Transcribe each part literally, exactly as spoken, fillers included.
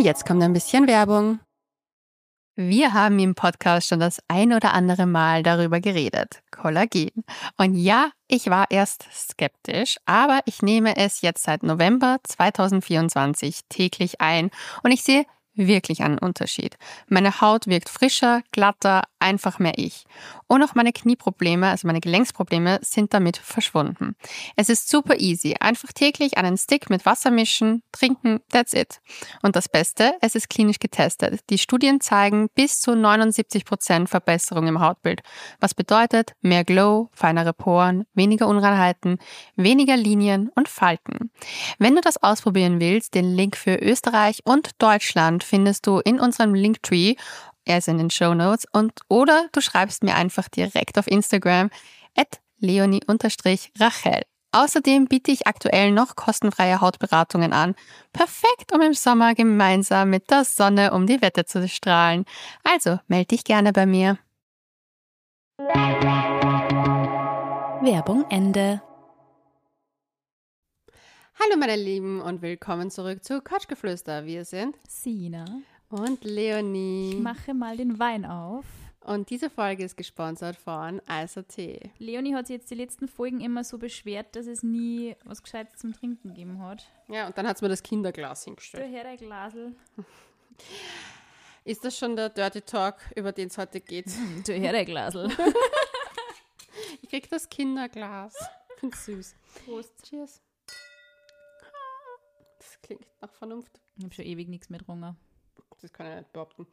jetzt kommt ein bisschen Werbung. Wir haben im Podcast schon das ein oder andere Mal darüber geredet. Kollagen. Und ja, ich war erst skeptisch, aber ich nehme es jetzt seit November zweitausendvierundzwanzig täglich ein und ich sehe wirklich einen Unterschied. Meine Haut wirkt frischer, glatter, einfach mehr ich. Und auch meine Knieprobleme, also meine Gelenksprobleme, sind damit verschwunden. Es ist super easy. Einfach täglich einen Stick mit Wasser mischen, trinken, that's it. Und das Beste, es ist klinisch getestet. Die Studien zeigen bis zu neunundsiebzig Prozent Verbesserung im Hautbild. Was bedeutet mehr Glow, feinere Poren, weniger Unreinheiten, weniger Linien und Falten. Wenn du das ausprobieren willst, den Link für Österreich und Deutschland findest du in unserem Linktree, er ist in den Shownotes, und oder du schreibst mir einfach direkt auf Instagram at leonie-rachel. Außerdem biete ich aktuell noch kostenfreie Hautberatungen an. Perfekt, um im Sommer gemeinsam mit der Sonne um die Wette zu strahlen. Also melde dich gerne bei mir. Werbung Ende. Hallo meine Lieben und willkommen zurück zu Couchgeflüster. Wir sind Sina und Leonie. Ich mache mal den Wein auf. Und diese Folge ist gesponsert von Eiser Tee. Leonie hat sich jetzt die letzten Folgen immer so beschwert, dass es nie was Gescheites zum Trinken gegeben hat. Ja, und dann hat sie mir das Kinderglas Du hingestellt. her, der Glasel. Ist das schon der Dirty Talk, über den es heute geht? Du her, der Glasel. Ich krieg das Kinderglas. Find's süß. Prost. Cheers. Das klingt nach Vernunft. Ich habe schon ewig nichts mehr getrunken. Das kann ich nicht behaupten.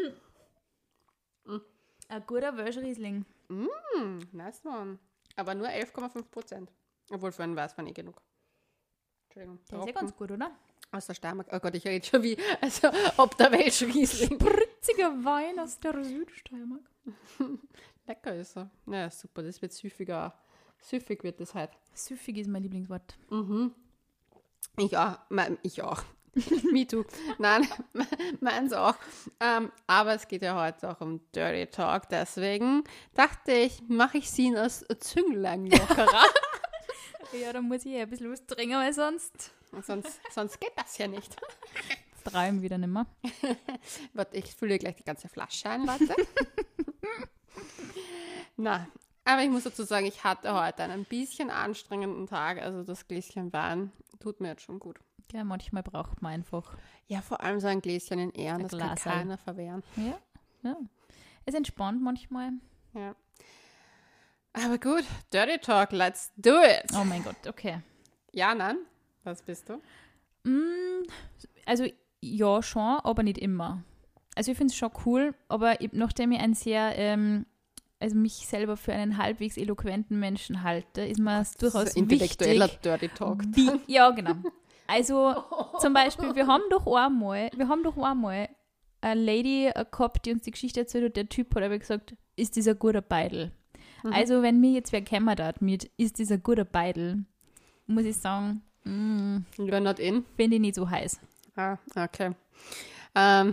Ein guter Welschriesling. Mm, nice one. Aber nur elf Komma fünf Prozent. Obwohl für einen Weißwein eh genug. Entschuldigung. Der ist ja ganz gut, oder? Aus der Steiermark. Oh Gott, ich rede schon wie, also ob der Welschriesling. Spritziger Wein aus der Südsteiermark. Lecker ist er. Ja, super. Das wird süffiger. Süffig wird das halt. Süffig ist mein Lieblingswort. Mhm. Ich auch. Me- Ich auch. Me too. Nein, meins auch. Ähm, aber es geht ja heute auch um Dirty Talk. Deswegen dachte ich, mache ich sie als Zünglein lockerer. Ja, da muss ich ja ein bisschen was trinken, weil sonst sonst, sonst geht das ja nicht. träumen wieder nicht mehr. Warte, ich fülle gleich die ganze Flasche ein, Leute. Na, aber ich muss dazu sagen, ich hatte heute einen bisschen anstrengenden Tag. Also das Gläschen Wein tut mir jetzt schon gut. Ja, manchmal braucht man einfach. Ja, vor allem so ein Gläschen in Ehren, Ein das Glas kann halt. keiner verwehren. Ja, ja. Es entspannt manchmal. Ja. Aber gut, Dirty Talk, let's do it. Oh mein Gott, okay. Ja, nein? Was bist du? Mm, also ja, schon, aber nicht immer. Also ich finde es schon cool, aber ich, nachdem ich ein sehr, ähm, also mich selber für einen halbwegs eloquenten Menschen halte, ist mir es durchaus Intellektueller wichtig. Dirty Talk. Wie, ja, genau. Also zum Beispiel, wir haben doch einmal, wir haben doch einmal eine Lady gehabt, die uns die Geschichte erzählt hat, der Typ hat aber gesagt, ist dieser guter Beidel. Mhm. Also wenn mir jetzt wer kämmert hat mit, ist dieser guter Beidel, muss ich sagen, mm, You're not in? finde ich nicht so heiß. Ah, okay. Ähm.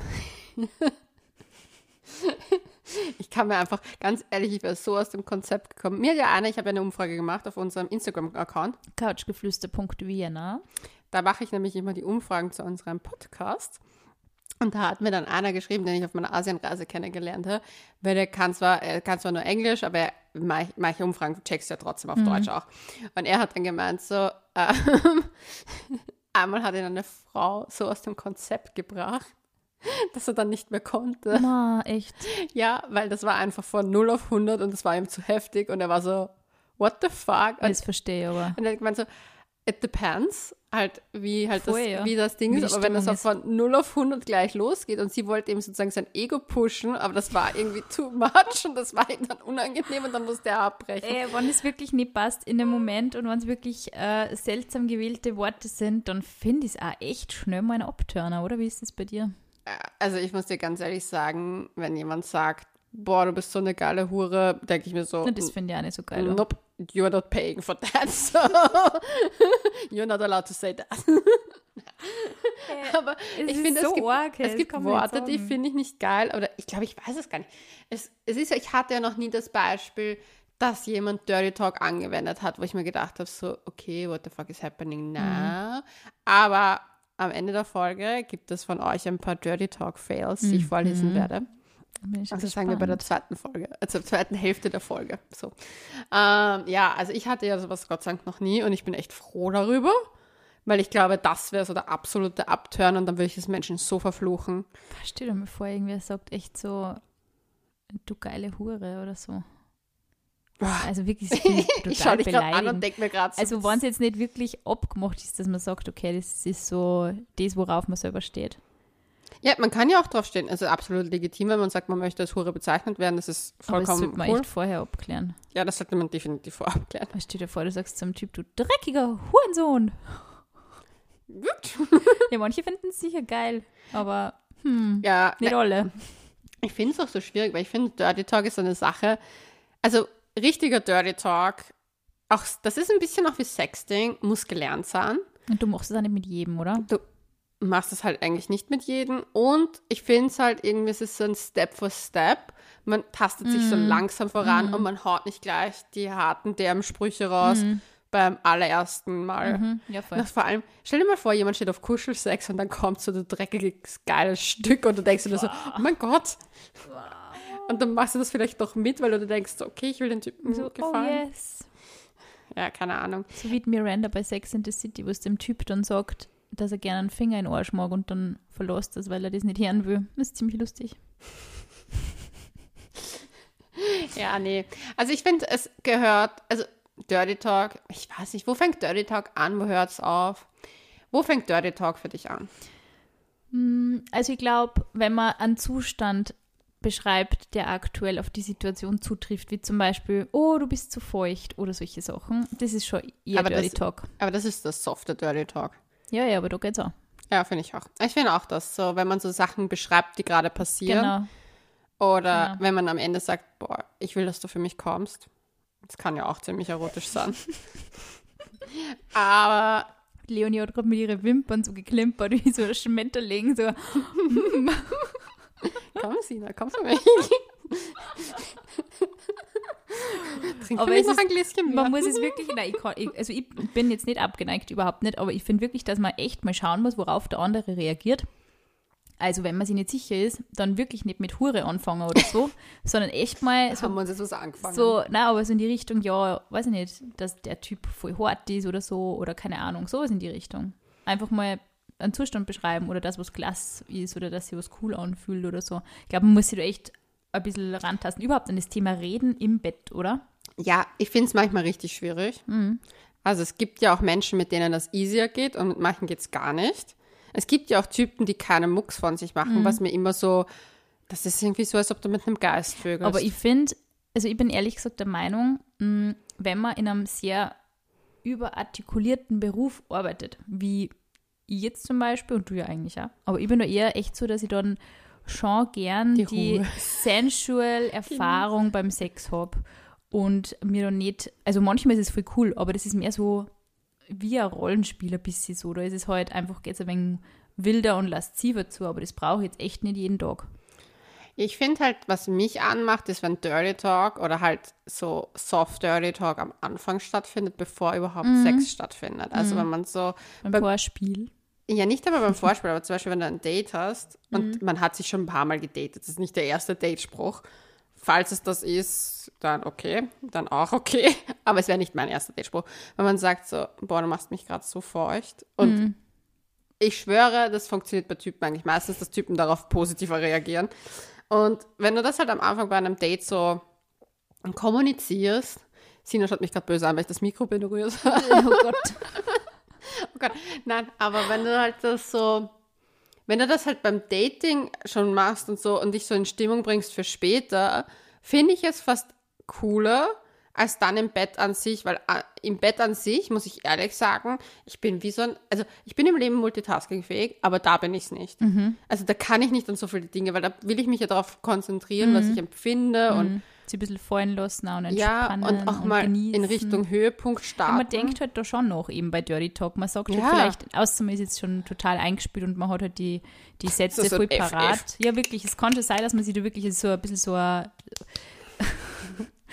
Ich kann mir einfach, ganz ehrlich, ich wäre so aus dem Konzept gekommen. Mir hat ja einer, ich habe ja eine Umfrage gemacht auf unserem Instagram-Account. couchgeflüster punkt vienna. Da mache ich nämlich immer die Umfragen zu unserem Podcast. Und da hat mir dann einer geschrieben, den ich auf meiner Asienreise kennengelernt habe, weil der kann zwar, er kann zwar nur Englisch, aber er, manche, manche Umfragen checkst du ja trotzdem auf mhm. Deutsch auch. Und er hat dann gemeint, so, ähm, einmal hat ihn eine Frau so aus dem Konzept gebracht, dass er dann nicht mehr konnte. Ma, echt? Ja, weil das war einfach von null auf hundert und das war ihm zu heftig und er war so, what the fuck? Und, das verstehe ich aber. und er hat gemeint so, it depends, halt wie halt Voll, das, ja. wie das Ding Wie die ist, aber wenn das auch Stimmung von null auf hundert gleich losgeht und sie wollte eben sozusagen sein Ego pushen, aber das war irgendwie too much und das war ihm dann unangenehm und dann musste er abbrechen. Ey, wenn es wirklich nicht passt in dem Moment und wenn es wirklich äh, seltsam gewählte Worte sind, dann finde ich es auch echt schnell mal ein Abturner, oder? Wie ist das bei dir? Also ich muss dir ganz ehrlich sagen, wenn jemand sagt, boah, du bist so eine geile Hure, denke ich mir so, Na, das finde ich auch nicht so geil. oder? nope, you're not paying for that, so you're not allowed to say that. Aber Es ich ist finde, so es gibt, arg, es das gibt kann man nicht Worte, die sagen. finde ich nicht geil, oder ich glaube, ich weiß es gar nicht. Es, es ist ja, ich hatte ja noch nie das Beispiel, dass jemand Dirty Talk angewendet hat, wo ich mir gedacht habe, so, okay, what the fuck is happening now? Mhm. Aber am Ende der Folge gibt es von euch ein paar Dirty Talk Fails, die ich vorlesen Mhm. werde. Bin ich Also sagen wir bei der gespannt. zweiten Folge, also der zweiten Hälfte der Folge. So. Ähm, ja, also ich hatte ja sowas Gott sei Dank noch nie und ich bin echt froh darüber, weil ich glaube, das wäre so der absolute Upturn und dann würde ich das Menschen so verfluchen. Stell dir mal vor, irgendwer sagt echt so, du geile Hure oder so. Also wirklich so Ich schaue total dich gerade an und beleidigend. denke mir gerade so. Also wenn es jetzt nicht wirklich abgemacht ist, dass man sagt, okay, das ist so das, worauf man selber steht. Ja, man kann ja auch drauf stehen. Also absolut legitim, wenn man sagt, man möchte als Hure bezeichnet werden. Das ist Aber das vollkommen sollte man cool. echt vorher abklären. Ja, das sollte man definitiv vorab klären. Stell dir vor, du sagst zum Typ, du dreckiger Hurensohn. Gut. Ja, manche finden es sicher geil, aber hm, Ja, nicht alle. ich finde es auch so schwierig, weil ich finde, Dirty Talk ist so eine Sache. Also richtiger Dirty Talk, auch das ist ein bisschen auch wie Sexting, muss gelernt sein. Und du machst es auch nicht mit jedem, oder? Du machst es halt eigentlich nicht mit jedem. Und ich finde es halt irgendwie, es ist so ein Step for Step. Man tastet sich so langsam voran und man haut nicht gleich die harten derben Sprüche raus beim allerersten Mal. Mhm. Ja, voll. Das vor allem, stell dir mal vor, jemand steht auf Kuschelsex und dann kommt so ein dreckiges, geiles Stück und du denkst dir so, oh mein Gott. Und dann machst du das vielleicht doch mit, weil du denkst, okay, ich will den Typen So, oh gefallen. yes. Ja, keine Ahnung. So wie Miranda bei Sex in the City, wo es dem Typ dann sagt, dass er gerne einen Finger in den Arsch mag und dann verlässt das, weil er das nicht hören will. Das ist ziemlich lustig. Ja, nee. Also ich finde, es gehört, also Dirty Talk, ich weiß nicht, wo fängt Dirty Talk an, wo hört es auf? Wo fängt Dirty Talk für dich an? Also ich glaube, wenn man einen Zustand beschreibt, der aktuell auf die Situation zutrifft, wie zum Beispiel, oh, du bist zu feucht oder solche Sachen, das ist schon eher Aber Dirty das- Talk. Aber das ist das softe Dirty Talk. Ja, ja, aber da geht's auch. Ja, finde ich auch. Ich finde auch das, so wenn man so Sachen beschreibt, die gerade passieren. Genau. Oder Genau. wenn man am Ende sagt, boah, ich will, dass du für mich kommst. Das kann ja auch ziemlich erotisch sein. Aber Leonie hat gerade mit ihren Wimpern so geklimpert, wie so ein Schmetterling, so. komm, Sina, komm für mich. Trink Aber für mich es noch ist- ein Gläschen mehr. Man muss es wirklich, nein, ich kann, ich, also ich bin jetzt nicht abgeneigt, überhaupt nicht, aber ich finde wirklich, dass man echt mal schauen muss, worauf der andere reagiert. Also wenn man sich nicht sicher ist, dann wirklich nicht mit Hure anfangen oder so, sondern echt mal haben so, wir uns jetzt was angefangen. so, nein, aber so in die Richtung, ja, weiß ich nicht, dass der Typ voll hart ist oder so, oder keine Ahnung, sowas in die Richtung. Einfach mal einen Zustand beschreiben oder das, was Glas ist oder dass sich was cool anfühlt oder so. Ich glaube, man muss sich da echt ein bisschen rantasten. Überhaupt an das Thema Reden im Bett, oder? Ja, ich finde es manchmal richtig schwierig. Mhm. Also es gibt ja auch Menschen, mit denen das easier geht und mit manchen geht es gar nicht. Es gibt ja auch Typen, die keine Mucks von sich machen, Mhm. was mir immer so, das ist irgendwie so, als ob du mit einem Geist vögelst. Aber ich finde, also ich bin ehrlich gesagt der Meinung, mh, wenn man in einem sehr überartikulierten Beruf arbeitet, wie ich jetzt zum Beispiel und du ja eigentlich auch, aber ich bin da eher echt so, dass ich dann schon gern Die die, Ruhe. sensual Erfahrung beim Sex habe und mir dann nicht, also manchmal ist es voll cool, aber das ist mehr so wie ein Rollenspiel ein bisschen so, da ist es halt einfach, geht es ein wenig wilder und lasziver zu, aber das brauche ich jetzt echt nicht jeden Tag. Ich finde halt, was mich anmacht, ist, wenn Dirty Talk oder halt so Soft Dirty Talk am Anfang stattfindet, bevor überhaupt Mhm. Sex stattfindet. Also wenn man so, Beim Bei- Vorspiel. ja nicht aber beim Vorspiel, aber zum Beispiel, wenn du ein Date hast und man hat sich schon ein paar Mal gedatet, das ist nicht der erste Datespruch. Falls es das ist, dann okay, dann auch okay. Aber es wäre nicht mein erster Datespruch. Wenn man sagt so, boah, du machst mich gerade so feucht. Und Mhm. ich schwöre, das funktioniert bei Typen eigentlich meistens, dass Typen darauf positiver reagieren. Und wenn du das halt am Anfang bei einem Date so kommunizierst, Sina schaut mich gerade böse an, weil ich das Mikro berühre. Oh Gott. Oh Gott, nein, aber wenn du halt das so, wenn du das halt beim Dating schon machst und so und dich so in Stimmung bringst für später, finde ich es fast cooler als dann im Bett an sich, weil äh, im Bett an sich, muss ich ehrlich sagen, ich bin wie so ein, also ich bin im Leben multitaskingfähig, aber da bin ich es nicht. Also da kann ich nicht an so viele Dinge, weil da will ich mich ja darauf konzentrieren, was ich empfinde und Sie ein bisschen fallen lassen auch und ja, entspannen und auch mal genießen. in Richtung Höhepunkt Ja, starten. man denkt halt da schon noch eben bei Dirty Talk. Man sagt Ja. halt vielleicht, außer man ist jetzt schon total eingespielt und man hat halt die, die Sätze So- so voll ein F F. parat. Ja, wirklich. Es kann schon sein, dass man sich da wirklich so ein bisschen so ein,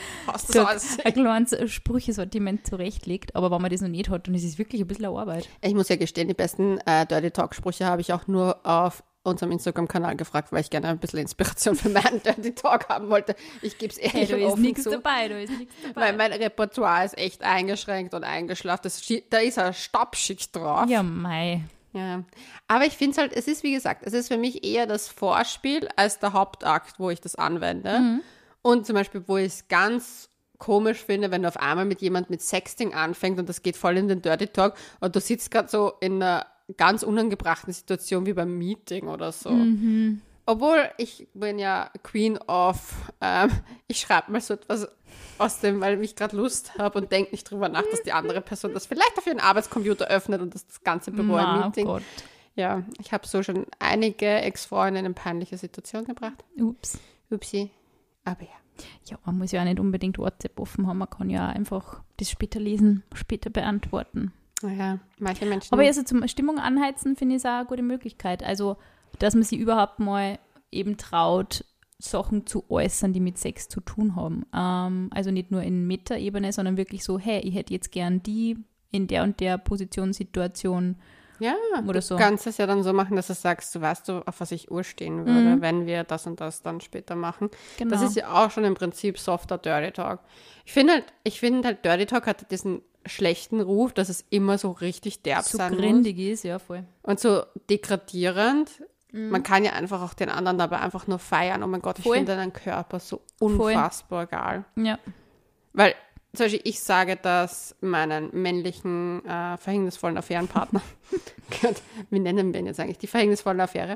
Hast du so das ein kleines Sprüchesortiment zurechtlegt. Aber wenn man das noch nicht hat, dann ist es wirklich ein bisschen eine Arbeit. Ich muss ja gestehen, die besten äh, Dirty Talk-Sprüche habe ich auch nur auf unserem Instagram-Kanal gefragt, weil ich gerne ein bisschen Inspiration für meinen Dirty Talk haben wollte. Ich gebe es ehrlich Hey, da ist offen nichts zu. dabei, da ist nichts dabei. Weil mein Repertoire ist echt eingeschränkt und eingeschlafen. Das, schi- da ist ein Staubschicht drauf. Ja, mei. Ja. Aber ich finde es halt, es ist wie gesagt, es ist für mich eher das Vorspiel als der Hauptakt, wo ich das anwende. Mhm. Und zum Beispiel, wo ich es ganz komisch finde, wenn du auf einmal mit jemand mit Sexting anfängt und das geht voll in den Dirty Talk und du sitzt gerade so in einer ganz unangebrachten Situation wie beim Meeting oder so. Mhm. Obwohl, ich bin ja Queen of, ähm, ich schreibe mal so etwas aus dem, weil ich gerade Lust habe und denke nicht drüber nach, dass die andere Person das vielleicht auf ihren Arbeitscomputer öffnet und das, das ganze Büro im Ma, Meeting. oh Gott. Ja, ich habe so schon einige Ex-Freundinnen in peinliche Situationen gebracht. Ups. Upsi. Aber ja. Ja, man muss ja auch nicht unbedingt WhatsApp offen haben. Man kann ja auch einfach das später lesen, später beantworten. Naja, manche Menschen. Aber also zum Stimmung anheizen finde ich es auch eine gute Möglichkeit. Also, dass man sich überhaupt mal eben traut, Sachen zu äußern, die mit Sex zu tun haben. Ähm, also nicht nur in Meta-Ebene, sondern wirklich so, hey, ich hätte jetzt gern die in der und der Position, Situation ja, oder du so. kannst es ja dann so machen, dass du sagst, du weißt du, auf was ich urstehen würde, Mhm. wenn wir das und das dann später machen. Genau. Das ist ja auch schon im Prinzip softer Dirty Talk. Ich finde halt, ich finde halt, Dirty Talk hat diesen schlechten Ruf, dass es immer so richtig derb so sein muss. grindig ist, ja, voll. Und so degradierend. Mhm. Man kann ja einfach auch den anderen dabei einfach nur feiern. Oh mein Gott, ich Voll. finde deinen Körper so unfassbar geil. Ja. Weil zum Beispiel ich sage das meinen männlichen, äh, verhängnisvollen Affärenpartner, Gott, wie nennen wir ihn jetzt eigentlich, die verhängnisvolle Affäre,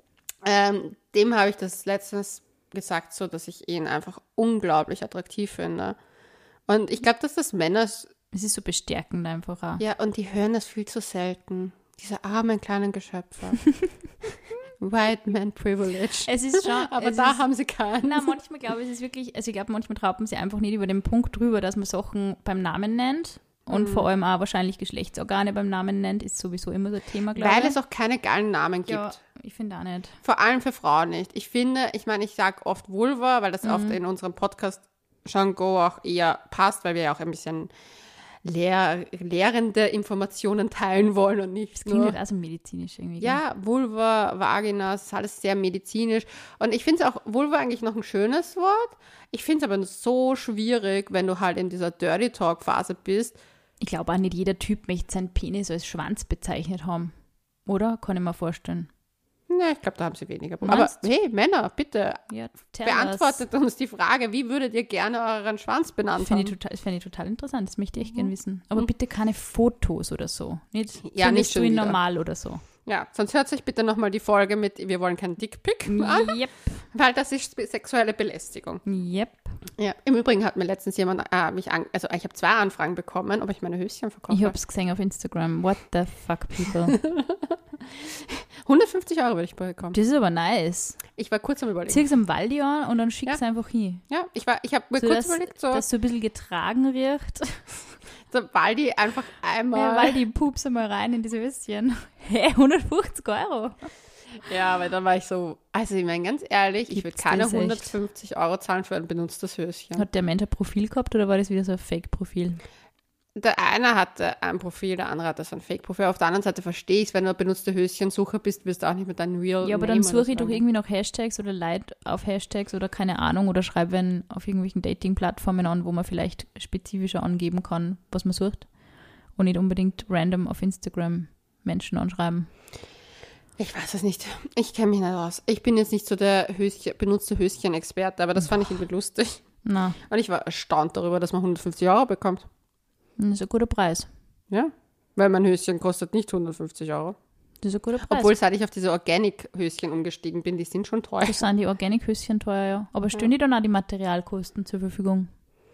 ähm, dem habe ich das letztens gesagt, so, dass ich ihn einfach unglaublich attraktiv finde. Und ich glaube, dass das Männer, Es ist so bestärkend einfach auch. ja, und die hören das viel zu selten. Diese armen kleinen Geschöpfe. White Man Privilege. Es ist schon. Aber es da ist, haben sie keinen. Na, manchmal glaube ich, es ist wirklich, also ich glaube, manchmal traut man sich einfach nicht über den Punkt drüber, dass man Sachen beim Namen nennt und Mhm. vor allem auch wahrscheinlich Geschlechtsorgane beim Namen nennt, ist sowieso immer so ein Thema, glaube Weil ich. es auch keine geilen Namen gibt. Ja, ich finde auch nicht. Vor allem für Frauen nicht. Ich finde, ich meine, ich sage oft Vulva, weil das oft Mhm. in unserem Podcast Jargon auch eher passt, weil wir ja auch ein bisschen lehr lehrende Informationen teilen wollen und nicht Das klingt nur... halt auch so medizinisch irgendwie. gell? Ja, Vulva, Vagina, das ist alles sehr medizinisch. Und ich finde es auch, Vulva eigentlich noch ein schönes Wort. Ich finde es aber so schwierig, wenn du halt in dieser Dirty Talk-Phase bist. Ich glaube auch nicht jeder Typ möchte seinen Penis als Schwanz bezeichnet haben. Oder? Kann ich mir vorstellen. Ne, ich glaube, da haben sie weniger. Aber Meinst? hey, Männer, bitte, Ja, tell beantwortet uns die Frage, wie würdet ihr gerne euren Schwanz benannt Das finde ich, haben? total- das fände ich total interessant, das möchte ich echt gerne wissen. Aber bitte keine Fotos oder so. Nicht, Ja, findest nicht schon du ihn wieder. normal oder so. Ja, sonst hört sich bitte nochmal die Folge mit Wir wollen keinen Dickpick an, Yep, weil das ist sexuelle Belästigung. yep. Ja, im Übrigen hat mir letztens jemand äh, mich an, also ich habe zwei Anfragen bekommen, ob ich meine Höschen verkaufe. Ich habe es gesehen auf Instagram. What the fuck, people. hundertfünfzig Euro würde ich bekommen. Das ist aber nice. Ich war kurz am Überlegen. Zieh es am Waldi an und dann schick es Ja. einfach hin. Ja, ich war, ich habe mir So, kurz dass, überlegt, so, dass so ein bisschen getragen riecht. so Waldi einfach Ja, einmal. Waldi, pups einmal rein in diese Höschen. Hä, hundertfünfzig Euro? Ja, aber dann war ich so, also ich meine ganz ehrlich, ich würde Gibt's keine das echt? hundertfünfzig Euro zahlen für ein benutztes Höschen. Hat der Mensch ein Profil gehabt oder war das wieder so ein Fake-Profil? Der eine hatte ein Profil, der andere hatte so ein Fake-Profil. Auf der anderen Seite verstehe ich es, wenn du eine benutzte Höschensucher bist, wirst du auch nicht mit deinem Real Ja, aber Name dann oder suche ich so. doch irgendwie nach Hashtags oder Leute auf Hashtags oder keine Ahnung oder schreibe wenn auf irgendwelchen Dating-Plattformen an, wo man vielleicht spezifischer angeben kann, was man sucht und nicht unbedingt random auf Instagram Menschen anschreiben. Ich weiß es nicht. Ich kenne mich nicht aus. Ich bin jetzt nicht so der Höschen, benutzte Höschen-Experte, aber das fand ich irgendwie lustig. Na, Und ich war erstaunt darüber, dass man hundertfünfzig Euro bekommt. das ist ein guter Preis. Ja, weil mein Höschen kostet nicht hundertfünfzig Euro. Das ist ein guter Preis. Obwohl, seit ich auf diese Organic-Höschen umgestiegen bin, die sind schon teuer. das sind die Organic-Höschen teuer, ja. Aber stehen die dann auch die Materialkosten zur Verfügung?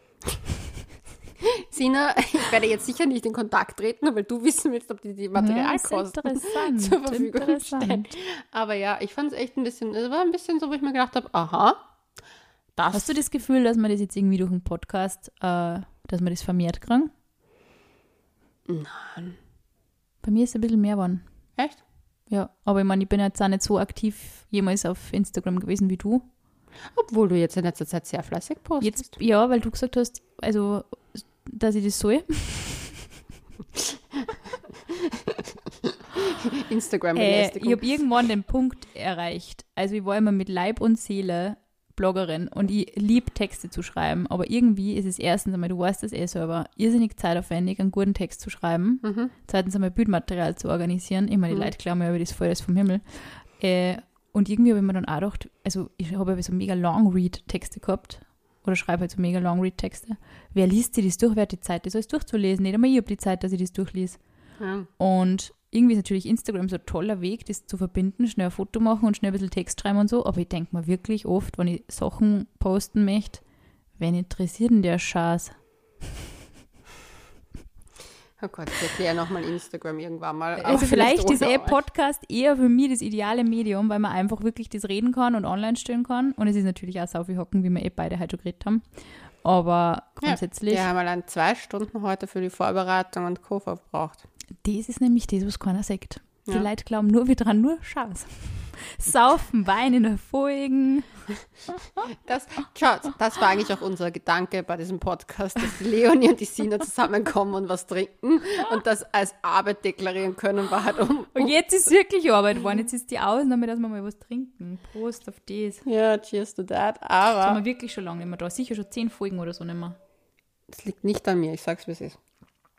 Sina, ich werde jetzt sicher nicht in Kontakt treten, weil du wissen willst, ob die die Materialkosten Ja, das ist interessant. zur Verfügung interessant. stellen. Aber ja, ich fand es echt ein bisschen, es war ein bisschen so, wo ich mir gedacht habe, aha, das. Hast du das Gefühl, dass wir das jetzt irgendwie durch einen Podcast, äh, dass wir das vermehrt kriegen? Nein. Bei mir ist es ein bisschen mehr geworden. Echt? Ja, aber ich meine, ich bin jetzt auch nicht so aktiv jemals auf Instagram gewesen wie du. Obwohl du jetzt in letzter Zeit sehr fleißig postest. Jetzt, ja, weil du gesagt hast, also, dass ich das soll. Instagram-Belästigung. Äh, ich habe irgendwann den Punkt erreicht. Also ich war immer mit Leib und Seele Bloggerin und ich liebe Texte zu schreiben, aber irgendwie ist es erstens einmal, du weißt das eh selber, irrsinnig zeitaufwendig, einen guten Text zu schreiben, Mhm. zweitens einmal Bildmaterial zu organisieren, immer die Mhm. Leute glauben ja, aber das ist voll das vom Himmel. Äh, und irgendwie habe ich mir dann auch gedacht, also ich habe ja so mega Long-Read-Texte gehabt oder schreibe halt so mega Long-Read-Texte. Wer liest sich das durch? Wer hat die Zeit, das alles durchzulesen? Nicht einmal ich habe die Zeit, dass ich das durchlese. Ja. Und irgendwie ist natürlich Instagram so ein toller Weg, das zu verbinden, schnell ein Foto machen und schnell ein bisschen Text schreiben und so. Aber ich denke mir wirklich oft, wenn ich Sachen posten möchte, wen interessiert denn der Scheiß? Oh Gott, ich erkläre nochmal Instagram irgendwann mal. Also vielleicht ist ohne eh euch. Podcast eher für mich das ideale Medium, weil man einfach wirklich das reden kann und online stellen kann. Und es ist natürlich auch sau viel hocken, wie wir eh beide heute schon geredet haben. Aber grundsätzlich, Ja, wir haben allein zwei Stunden heute für die Vorbereitung und Co. verbraucht. das ist nämlich das, was keiner sagt. Die Ja. Leute glauben nur, wir dran nur Scheiß. Saufen, Wein in der Folgen. Das, schaut, das war eigentlich auch unser Gedanke bei diesem Podcast, dass die Leonie und die Sina zusammenkommen und was trinken und das als Arbeit deklarieren können, war halt um... Und jetzt ist wirklich Arbeit geworden. Jetzt ist die Ausnahme, dass wir mal was trinken. Prost auf das. Ja, cheers to that. Das haben Aber wir wirklich schon lange nicht mehr da. Sicher schon zehn Folgen oder so nicht mehr. es liegt nicht an mir, ich sag's, wie es ist.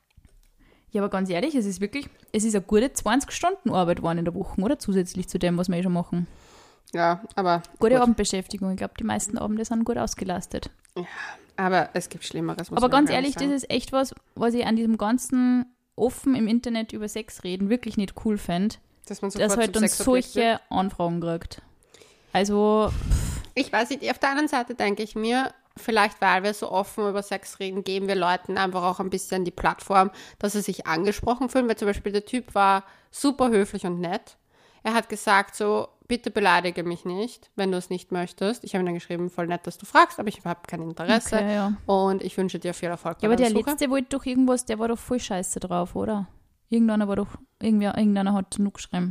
Ja, aber ganz ehrlich, es ist wirklich, es ist eine gute zwanzig Stunden Arbeit geworden in der Woche, oder? Zusätzlich zu dem, was wir eh schon machen. Ja, aber... Gute gut. Abendbeschäftigung. Ich glaube, die meisten Abende sind gut ausgelastet. Aber es gibt Schlimmeres. muss Aber man ganz auch ehrlich, das sagen. ist echt was, was ich an diesem ganzen offen im Internet über Sex reden wirklich nicht cool fände, dass man dass sofort halt zum dann Sexobjekt wird. solche Anfragen kriegt. Also, Ich weiß nicht, auf der anderen Seite denke ich mir, vielleicht weil wir so offen über Sex reden, geben wir Leuten einfach auch ein bisschen die Plattform, dass sie sich angesprochen fühlen, weil zum Beispiel der Typ war super höflich und nett. Er hat gesagt so, bitte beleidige mich nicht, wenn du es nicht möchtest. Ich habe ihm dann geschrieben, voll nett, dass du fragst, aber ich habe kein Interesse okay, ja. und ich wünsche dir viel Erfolg Ja, bei aber der der Suche. letzte wollte doch irgendwas, der war doch voll scheiße drauf, oder? Irgendeiner war doch, irgendwie, irgendeiner hat genug geschrieben.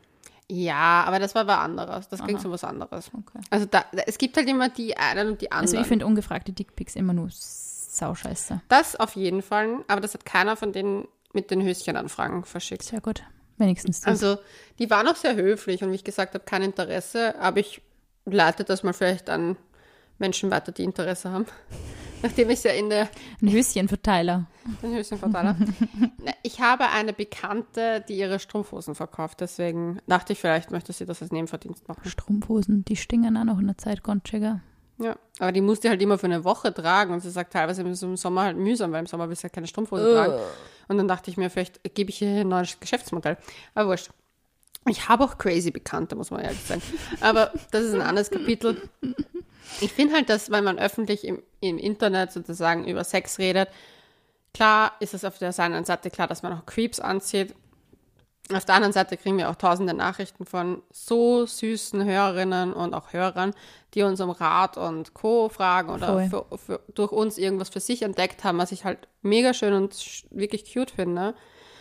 Ja, aber das war was anderes. Das ging Aha. so was anderes. Okay. Also da, es gibt halt immer die einen und die anderen. Also ich finde ungefragte Dickpics immer nur sauscheiße. Das auf jeden Fall, aber das hat keiner von denen mit den Höschenanfragen verschickt. Sehr gut. Wenigstens das. Also die waren auch sehr höflich und wie ich gesagt habe, kein Interesse, aber ich leite das mal vielleicht an Menschen weiter, die Interesse haben. Nachdem ich ja in der Ein Höschenverteiler. den Höschenverteiler. Ich habe eine Bekannte, die ihre Strumpfhosen verkauft, deswegen dachte ich, vielleicht möchte sie das als Nebenverdienst machen. Strumpfhosen, die stingen auch noch in der Zeit ganz schön. Ja, aber die musste halt immer für eine Woche tragen und sie sagt teilweise ist es im Sommer halt mühsam, weil im Sommer willst du ja keine Strumpfhose Uh. tragen. Und dann dachte ich mir, vielleicht gebe ich hier ein neues Geschäftsmodell. Aber wurscht. Ich habe auch crazy Bekannte, muss man ehrlich sagen. Aber das ist ein anderes Kapitel. Ich finde halt, dass wenn man öffentlich im, im Internet sozusagen über Sex redet, klar ist es auf der einen Seite klar, dass man auch Creeps anzieht. Auf der anderen Seite kriegen wir auch tausende Nachrichten von so süßen Hörerinnen und auch Hörern, die uns um Rat und Co. fragen oder für, für, durch uns irgendwas für sich entdeckt haben, was ich halt mega schön und sch- wirklich cute finde.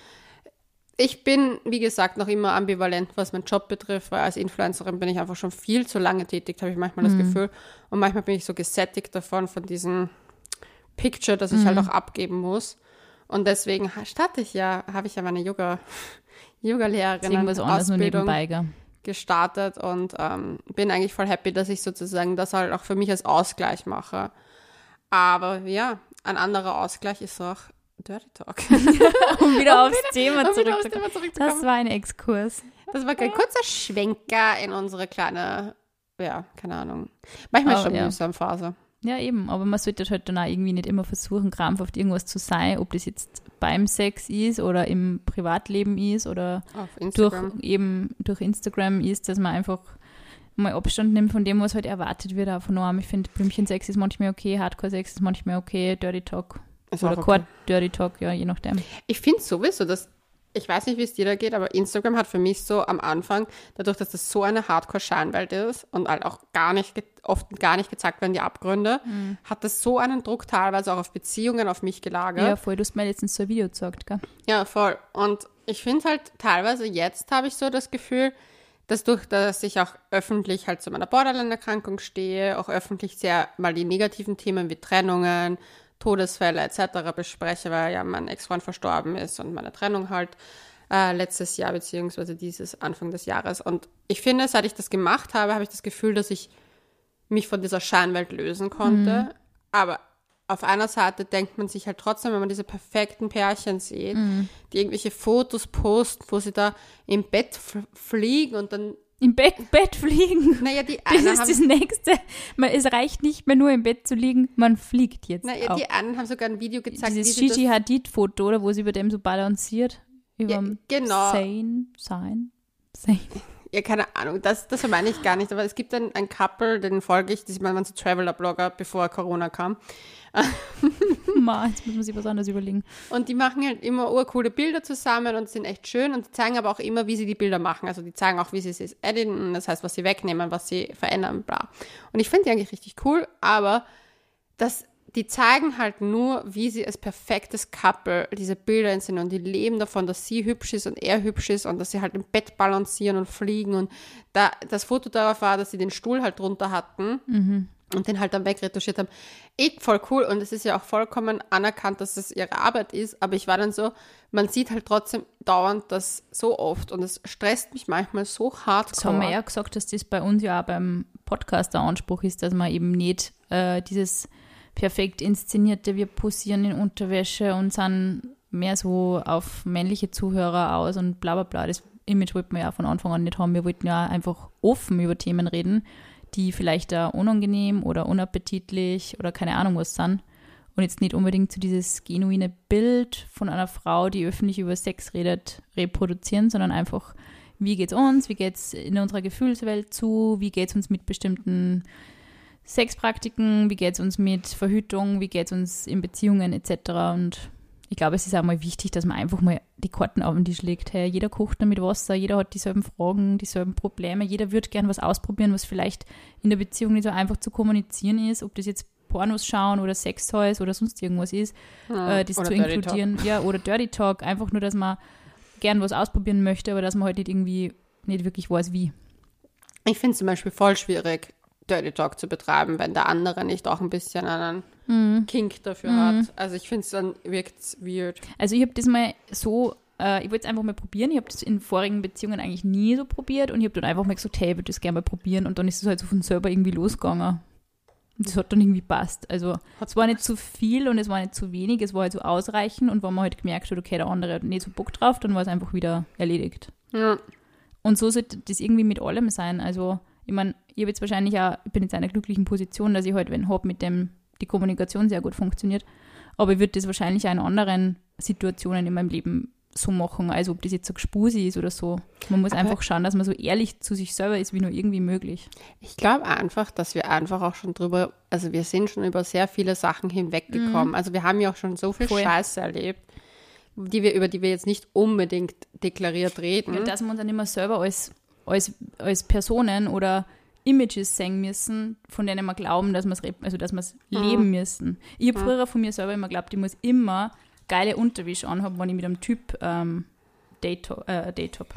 Ich bin, wie gesagt, noch immer ambivalent, was meinen Job betrifft, weil als Influencerin bin ich einfach schon viel zu lange tätig, habe ich manchmal das Gefühl. Und manchmal bin ich so gesättigt davon, von diesem Picture, das ich Mhm. halt auch abgeben muss. Und deswegen starte ich ja, habe ich ja meine Yoga, Yoga-Lehrerin Irgendwas anderes nur Ausbildung nebenbei, gell? gestartet und ähm, bin eigentlich voll happy, dass ich sozusagen das halt auch für mich als Ausgleich mache. Aber ja, ein anderer Ausgleich ist auch Dirty Talk. Um wieder aufs Thema um wieder aufs zurückzukommen. Thema Das zurückzukommen. war ein Exkurs. Das war ein kurzer Schwenker in unsere kleine, ja, keine Ahnung, manchmal Oh, schon ja. mühsam Phase. Ja, eben, aber man sollte halt dann auch irgendwie nicht immer versuchen, krampfhaft irgendwas zu sein, ob das jetzt beim Sex ist oder im Privatleben ist oder Auf durch Instagram. eben durch Instagram ist, dass man einfach mal Abstand nimmt von dem, was halt erwartet wird auch von einem. Ich finde, Blümchensex ist manchmal okay, Hardcore-Sex ist manchmal okay, Dirty Talk Ist oder auch okay. kein Dirty Talk, ja, je nachdem. Ich finde sowieso, dass, ich weiß nicht, wie es dir da geht, aber Instagram hat für mich so am Anfang, dadurch, dass das so eine Hardcore-Scheinwelt ist und halt auch gar nicht, ge- oft gar nicht gezeigt werden, die Abgründe, Mhm. hat das so einen Druck teilweise auch auf Beziehungen, auf mich gelagert. Ja, voll, du hast mir letztens so ein Video gezeigt, gell? Ja, voll. Und ich finde halt teilweise jetzt habe ich so das Gefühl, dass durch, dass ich auch öffentlich halt zu meiner Borderline-Erkrankung stehe, auch öffentlich sehr mal die negativen Themen wie Trennungen, Todesfälle et cetera bespreche, weil ja mein Ex-Freund verstorben ist und meine Trennung halt äh, letztes Jahr beziehungsweise dieses Anfang des Jahres. Und ich finde, seit ich das gemacht habe, habe ich das Gefühl, dass ich mich von dieser Scheinwelt lösen konnte. Mhm. Aber auf einer Seite denkt man sich halt trotzdem, wenn man diese perfekten Pärchen sieht, mhm. die irgendwelche Fotos posten, wo sie da im Bett f- fliegen und dann Im Bett, Bett fliegen. Naja, die das ist das Nächste. Man, es reicht nicht mehr nur im Bett zu liegen, man fliegt jetzt Naja, auch. die anderen haben sogar ein Video gezeigt. Dieses Gigi Hadid-Foto, oder, wo sie über dem so balanciert. Über ja, genau. Sane, Sein, Sane. Ja, keine Ahnung, das, das meine ich gar nicht. Aber es gibt ein, ein Couple, den folge ich, die waren so Traveler-Blogger, bevor Corona kam. Ma, jetzt muss man sich was anderes überlegen. Und die machen halt immer urcoole Bilder zusammen und sind echt schön und die zeigen aber auch immer, wie sie die Bilder machen. Also die zeigen auch, wie sie es editen, das heißt, was sie wegnehmen, was sie verändern, bla. Und ich finde die eigentlich richtig cool, aber das, die zeigen halt nur, wie sie als perfektes Couple diese Bilder sind und die leben davon, dass sie hübsch ist und er hübsch ist und dass sie halt im Bett balancieren und fliegen und da, das Foto darauf war, dass sie den Stuhl halt drunter hatten. Mhm. Und den halt dann wegretuschiert haben. Eh, voll cool. Und es ist ja auch vollkommen anerkannt, dass es ihre Arbeit ist. Aber ich war dann so, man sieht halt trotzdem dauernd das so oft. Und es stresst mich manchmal so hardcore. Das haben wir ja gesagt, dass das bei uns ja auch beim Podcast der Anspruch ist, dass man eben nicht äh, dieses perfekt inszenierte, wir posieren in Unterwäsche und sind mehr so auf männliche Zuhörer aus und bla bla bla. Das Image wollten wir ja von Anfang an nicht haben. Wir wollten ja einfach offen über Themen reden, die vielleicht da unangenehm oder unappetitlich oder keine Ahnung was sind. Und jetzt nicht unbedingt so dieses genuine Bild von einer Frau, die öffentlich über Sex redet, reproduzieren, sondern einfach, wie geht's uns, wie geht's in unserer Gefühlswelt zu, wie geht's uns mit bestimmten Sexpraktiken, wie geht's uns mit Verhütung, wie geht's uns in Beziehungen et cetera. Und ich glaube, es ist auch mal wichtig, dass man einfach mal die Karten auf den Tisch legt. Hey, jeder kocht nur mit Wasser, jeder hat dieselben Fragen, dieselben Probleme, jeder würde gern was ausprobieren, was vielleicht in der Beziehung nicht so einfach zu kommunizieren ist, ob das jetzt Pornos schauen oder Sextoys oder sonst irgendwas ist, ja, äh, das zu inkludieren. Ja, oder Dirty Talk, einfach nur, dass man gern was ausprobieren möchte, aber dass man halt nicht irgendwie nicht wirklich weiß, wie. Ich finde es zum Beispiel voll schwierig, Dirty Talk zu betreiben, wenn der andere nicht auch ein bisschen einen mm. Kink dafür mm. hat. Also ich finde es dann wirkt weird. Also ich habe das mal so, äh, ich wollte es einfach mal probieren. Ich habe das in vorigen Beziehungen eigentlich nie so probiert und ich habe dann einfach mal gesagt, hey, ich würde das gerne mal probieren und dann ist es halt so von selber irgendwie losgegangen. Und das hat dann irgendwie passt. Also hat es war nicht zu viel und es war nicht zu wenig, es war halt so ausreichend und wenn man halt gemerkt hat, okay, der andere hat nicht so Bock drauf, dann war es einfach wieder erledigt. Ja. Und so sollte das irgendwie mit allem sein. Also ich meine, ich habe jetzt wahrscheinlich auch, ich bin jetzt in einer glücklichen Position, dass ich halt, wenn habe, mit dem die Kommunikation sehr gut funktioniert. Aber ich würde das wahrscheinlich auch in anderen Situationen in meinem Leben so machen, also ob das jetzt so Gespusi ist oder so. Man muss Aber einfach schauen, dass man so ehrlich zu sich selber ist, wie nur irgendwie möglich. Ich glaube einfach, dass wir einfach auch schon drüber, also wir sind schon über sehr viele Sachen hinweggekommen. Mhm. Also wir haben ja auch schon so viel Voll. Scheiße erlebt, die wir, über die wir jetzt nicht unbedingt deklariert reden. Ja, dass wir uns dann immer selber als Als, als Personen oder Images sehen müssen, von denen wir glauben, dass wir es also dass mhm. leben müssen. Ich habe mhm. früher von mir selber immer geglaubt, ich muss immer geile Unterwäsche anhaben, wenn ich mit einem Typ ähm, Date, äh, Date habe.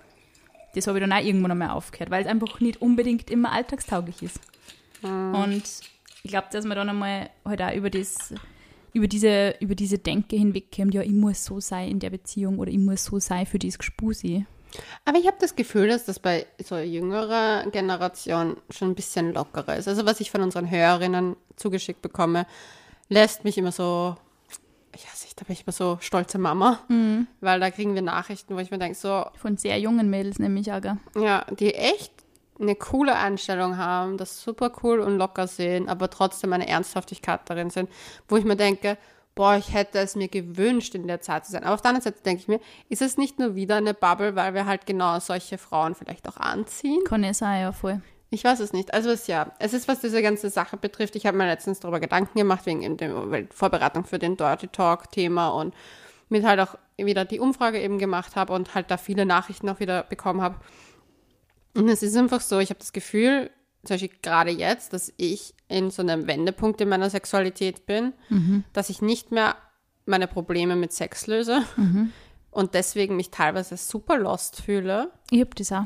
Das habe ich dann auch irgendwann einmal aufgehört, weil es einfach nicht unbedingt immer alltagstauglich ist. Mhm. Und ich glaube, dass man dann einmal halt auch über das über diese, über diese Denke hinwegkommt, ja, ich muss so sein in der Beziehung oder ich muss so sein für dieses Gespusi. Aber ich habe das Gefühl, dass das bei so jüngerer Generation schon ein bisschen lockerer ist. Also was ich von unseren Hörerinnen zugeschickt bekomme, lässt mich immer so, ja, da bin ich immer so stolze Mama, mhm. weil da kriegen wir Nachrichten, wo ich mir denke, so. Von sehr jungen Mädels nämlich auch, gell? Ja, die echt eine coole Einstellung haben, das super cool und locker sehen, aber trotzdem eine Ernsthaftigkeit darin sind, wo ich mir denke, boah, ich hätte es mir gewünscht, in der Zeit zu sein. Aber auf der anderen Seite denke ich mir, ist es nicht nur wieder eine Bubble, weil wir halt genau solche Frauen vielleicht auch anziehen? Kann es sein, ja, voll. Ich weiß es nicht. Also es ja, es ist, was diese ganze Sache betrifft. Ich habe mir letztens darüber Gedanken gemacht, wegen der Vorbereitung für den Dirty Talk-Thema und mit halt auch wieder die Umfrage eben gemacht habe und halt da viele Nachrichten auch wieder bekommen habe. Und es ist einfach so, ich habe das Gefühl, zum Beispiel gerade jetzt, dass ich in so einem Wendepunkt in meiner Sexualität bin, mhm. dass ich nicht mehr meine Probleme mit Sex löse mhm. und deswegen mich teilweise super lost fühle. Ich hab das auch.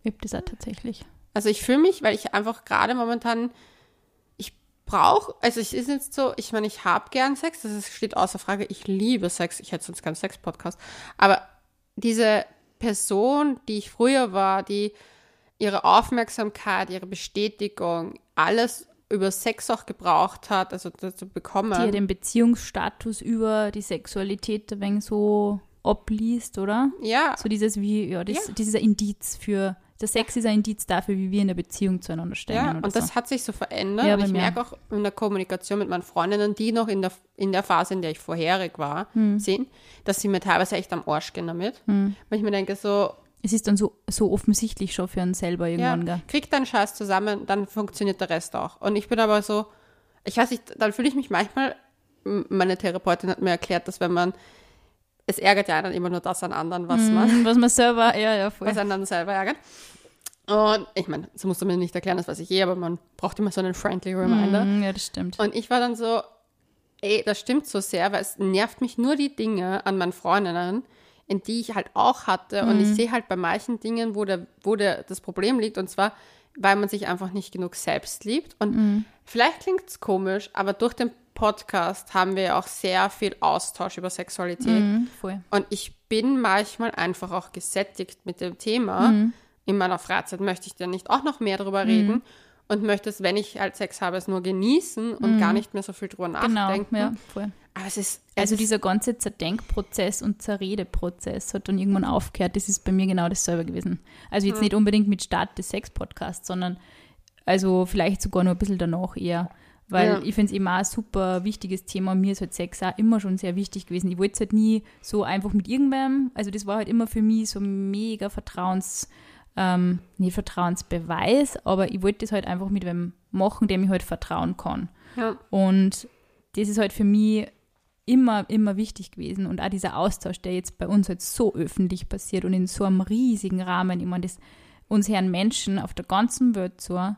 Ich habe das auch tatsächlich. Also ich fühle mich, weil ich einfach gerade momentan, ich brauche, also es ist jetzt so, ich meine, ich habe gern Sex, das ist, steht außer Frage, ich liebe Sex, ich hätte sonst keinen Sex-Podcast, aber diese Person, die ich früher war, die ihre Aufmerksamkeit, ihre Bestätigung, alles über Sex auch gebraucht hat, also das zu bekommen. Die ja den Beziehungsstatus über die Sexualität ein wenig so abliest, oder? Ja. So dieses wie, ja, das, Ja. dieser Indiz für, der Sex ist ein Indiz dafür, wie wir in der Beziehung zueinander stehen. Ja, oder und das so. hat sich so verändert. Ja, und bei ich mir merke auch in der Kommunikation mit meinen Freundinnen, die noch in der, in der Phase, in der ich vorherig war, Hm. sind, dass sie mir teilweise echt am Arsch gehen damit. Hm. Weil ich mir denke so, Es ist dann so, so offensichtlich schon für einen selber irgendwann, ja, gell? krieg deinen Scheiß zusammen, dann funktioniert der Rest auch. Und ich bin aber so, ich weiß nicht, dann fühle ich mich manchmal, m- meine Therapeutin hat mir erklärt, dass wenn man, es ärgert ja einen immer nur das an anderen, was man, Hm, was man selber, ja, ja, voll. was einen dann selber ärgert. Und ich meine, so musst du mir nicht erklären, das weiß ich eh, aber man braucht immer so einen friendly Reminder. Hm, ja, das stimmt. Und ich war dann so, ey, das stimmt so sehr, weil es nervt mich nur die Dinge an meinen Freundinnen, in die ich halt auch hatte. Und ich sehe halt bei manchen Dingen, wo, der, wo der, das Problem liegt. Und zwar, weil man sich einfach nicht genug selbst liebt. Und vielleicht klingt es komisch, aber durch den Podcast haben wir ja auch sehr viel Austausch über Sexualität. Hm, voll. Und ich bin manchmal einfach auch gesättigt mit dem Thema. In meiner Freizeit möchte ich dann nicht auch noch mehr drüber reden. Und möchte es, wenn ich halt Sex habe, es nur genießen und gar nicht mehr so viel drüber nachdenken. Genau, ja, voll. Aber es ist, es Also ist dieser ganze Zerdenkprozess und Zerredeprozess hat dann irgendwann aufgehört. Das ist bei mir genau dasselbe gewesen. Also jetzt nicht unbedingt mit Start des Sex-Podcasts, sondern also vielleicht sogar nur ein bisschen danach eher. Weil Ja. ich finde es eben auch ein super wichtiges Thema. Mir ist halt Sex auch immer schon sehr wichtig gewesen. Ich wollte es halt nie so einfach mit irgendwem. Also das war halt immer für mich so mega Vertrauens, ähm, nicht Vertrauensbeweis, aber ich wollte das halt einfach mit wem machen, dem ich halt vertrauen kann. ja. Und das ist halt für mich immer, immer wichtig gewesen. Und auch dieser Austausch, der jetzt bei uns halt so öffentlich passiert und in so einem riesigen Rahmen. Ich meine, das uns hören Menschen auf der ganzen Welt zu. ja.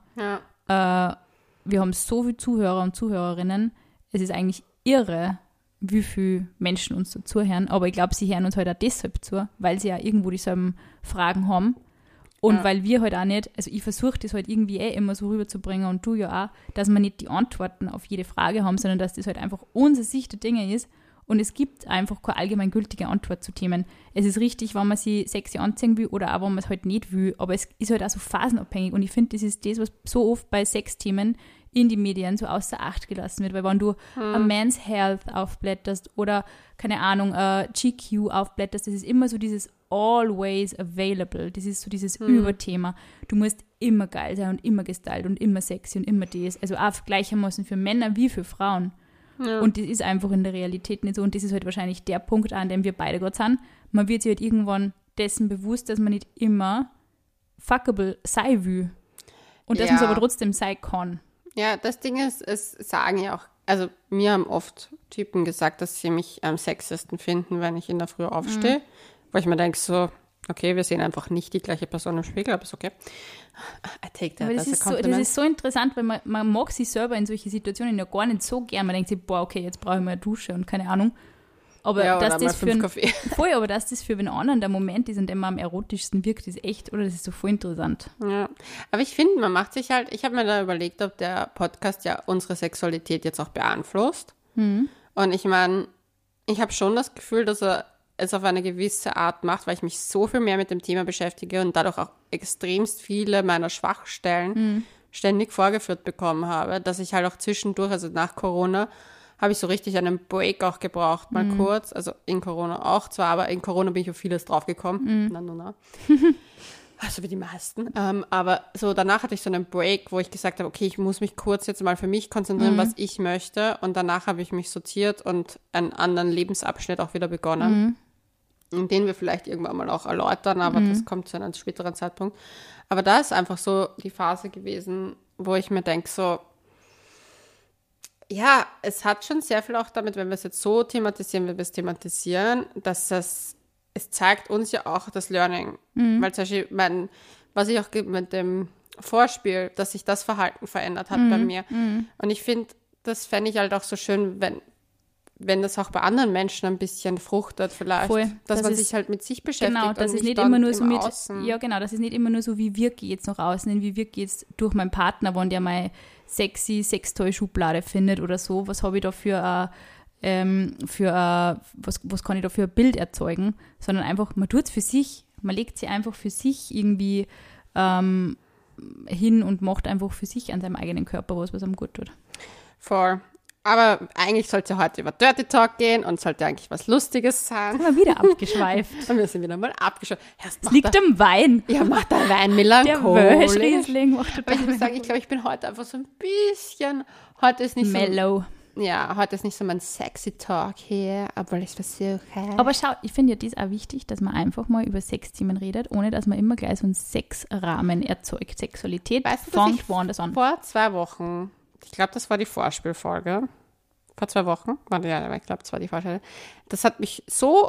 Äh, wir haben so viele Zuhörer und Zuhörerinnen. Es ist eigentlich irre, wie viele Menschen uns dazu hören. Aber ich glaube, sie hören uns halt auch deshalb zu, weil sie ja irgendwo dieselben Fragen haben. Und Ja. weil wir halt auch nicht, also ich versuche das halt irgendwie eh immer so rüberzubringen und du ja auch, dass wir nicht die Antworten auf jede Frage haben, sondern dass das halt einfach unsere Sicht der Dinge ist. Und es gibt einfach keine allgemeingültige Antwort zu Themen. Es ist richtig, wenn man sie sexy anziehen will oder auch, wenn man es halt nicht will. Aber es ist halt auch so phasenabhängig. Und ich finde, das ist das, was so oft bei Sexthemen in die Medien so außer Acht gelassen wird. Weil wenn du hm. a Men's Health aufblätterst oder, keine Ahnung, uh, G Q aufblätterst, das ist immer so dieses always available. Das ist so dieses hm. Überthema. Du musst immer geil sein und immer gestylt und immer sexy und immer das. Also auch gleichermaßen für Männer wie für Frauen. Ja. Und das ist einfach in der Realität nicht so. Und das ist halt wahrscheinlich der Punkt, an dem wir beide gerade sind. Man wird sich halt irgendwann dessen bewusst, dass man nicht immer fuckable sein will. Und dass Ja. man es aber trotzdem sein kann. Ja, das Ding ist, es sagen ja auch, also mir haben oft Typen gesagt, dass sie mich am sexiesten finden, wenn ich in der Früh aufstehe. Mhm. Wo ich mir denke so, okay, wir sehen einfach nicht die gleiche Person im Spiegel, aber ist okay. I take that Aber das as a ist, so, das compliment. ist so interessant, weil man, man mag sich selber in solche Situationen ja gar nicht so gern. Man denkt sich, boah, okay, jetzt brauche ich mal eine Dusche und keine Ahnung. Aber ja, dass oder mal das für fünf ein, Kaffee. voll, aber dass das für den anderen der Moment ist, in dem man am erotischsten wirkt, ist echt, oder das ist so voll interessant. Ja, aber ich finde, man macht sich halt, ich habe mir da überlegt, ob der Podcast ja unsere Sexualität jetzt auch beeinflusst. Mhm. Und ich meine, ich habe schon das Gefühl, dass er es auf eine gewisse Art macht, weil ich mich so viel mehr mit dem Thema beschäftige und dadurch auch extremst viele meiner Schwachstellen mhm. ständig vorgeführt bekommen habe, dass ich halt auch zwischendurch, also nach Corona, habe ich so richtig einen Break auch gebraucht, mal mhm. kurz, also in Corona auch zwar, aber in Corona bin ich auf vieles draufgekommen, mhm. na, na, na. Also wie die meisten, ähm, aber so danach hatte ich so einen Break, wo ich gesagt habe, okay, ich muss mich kurz jetzt mal für mich konzentrieren, mhm. was ich möchte, und danach habe ich mich sortiert und einen anderen Lebensabschnitt auch wieder begonnen, mhm. den wir vielleicht irgendwann mal auch erläutern, aber mhm. das kommt zu einem späteren Zeitpunkt. Aber da ist einfach so die Phase gewesen, wo ich mir denke so, ja, es hat schon sehr viel auch damit, wenn wir es jetzt so thematisieren, wie wir es thematisieren, dass das, es zeigt uns ja auch das Learning. Mhm. Weil zum Beispiel, mein, was ich auch mit dem Vorspiel, dass sich das Verhalten verändert hat mhm. bei mir. Mhm. Und ich finde, das fände ich halt auch so schön, wenn wenn das auch bei anderen Menschen ein bisschen fruchtet vielleicht, Voll, dass das man ist- sich halt mit sich beschäftigt Genau, und das ist nicht nicht dann immer nur so im mit, Außen. ja genau, das ist nicht immer nur so, wie wirke ich jetzt nach außen, wie wirke ich jetzt durch meinen Partner, wenn der meine sexy Sextoy-Schublade findet oder so, was habe ich da für ein, ähm, für ein, was, was kann ich da für ein Bild erzeugen, sondern einfach, man tut es für sich, man legt sie einfach für sich irgendwie ähm, hin und macht einfach für sich an seinem eigenen Körper was, was einem gut tut. Voll. Aber eigentlich sollte es ja heute über Dirty Talk gehen und sollte eigentlich was Lustiges sein. Sind wir wieder abgeschweift. Und wir sind wieder mal abgeschweift. Es liegt am Wein. Ja, macht der Wein Der melancholisch. Wölschriesling macht Aber total ich muss sagen, ich glaube, ich bin heute einfach so ein bisschen, heute ist nicht mellow. so, ja, heute ist nicht so mein sexy Talk hier, obwohl ich es versuche. Aber schau, ich finde ja das auch wichtig, dass man einfach mal über Sexthemen redet, ohne dass man immer gleich so einen Sexrahmen erzeugt. Sexualität Weißt du, dass fängt ich woanders an. vor zwei Wochen, ich glaube, das war die Vorspielfolge, vor zwei Wochen, warte, ja, aber ich glaube, das war die Vorspiel, das hat mich so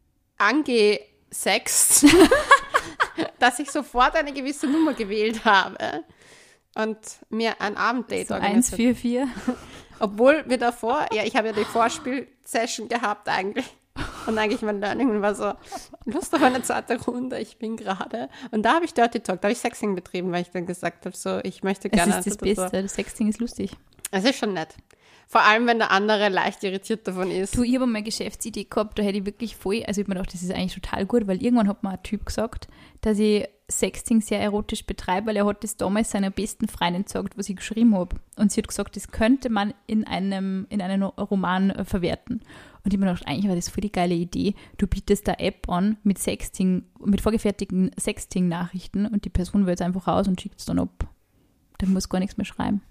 angesext, dass ich sofort eine gewisse Nummer gewählt habe und mir ein Abenddate So organisiert. eins vier vier. Obwohl wir davor, ja, ich habe ja die Vorspiel-Session gehabt eigentlich. Und eigentlich mein Learning war so, Lust auf eine zweite Runde, ich bin gerade. Und da habe ich Dirty Talk, da habe ich Sexting betrieben, weil ich dann gesagt habe, so, ich möchte gerne. Das ist das Beste, das Sexting ist lustig. Es ist schon nett. Vor allem, wenn der andere leicht irritiert davon ist. Du, ich habe mal eine Geschäftsidee gehabt, da hätte ich wirklich voll, also ich habe mir gedacht, das ist eigentlich total gut, weil irgendwann hat mir ein Typ gesagt, dass ich Sexting sehr erotisch betreibe, weil er hat das damals seiner besten Freundin gesagt, was ich geschrieben habe. Und sie hat gesagt, das könnte man in einem, in einem Roman äh, verwerten. Und ich habe mir gedacht, eigentlich war das voll die geile Idee. Du bietest eine App an mit Sexting, mit vorgefertigten Sexting-Nachrichten und die Person wählt es einfach raus und schickt es dann ab. Dann muss gar nichts mehr schreiben.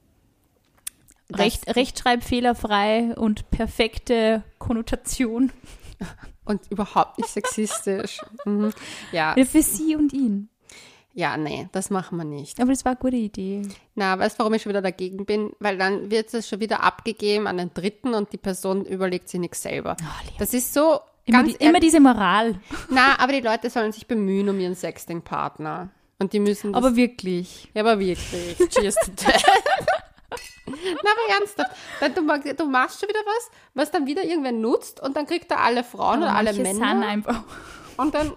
Recht, rechtschreibfehlerfrei und perfekte Konnotation. Und überhaupt nicht sexistisch. Mhm. Ja. Ja, für sie und ihn. Ja, nee, das machen wir nicht. Aber das war eine gute Idee. Na, weißt du, warum ich schon wieder dagegen bin? Weil dann wird es schon wieder abgegeben an den Dritten und die Person überlegt sich nichts selber. Oh, das ist so immer, ganz die, immer diese Moral. Na, aber die Leute sollen sich bemühen um ihren Sexting-Partner. Und die müssen das, Aber wirklich. ja, aber wirklich. Cheers to that. Na, aber ernsthaft. Dann, du, mag- du machst schon wieder was, was dann wieder irgendwer nutzt und dann kriegt er alle Frauen oder alle Manche sind Männer. einfach. Und dann,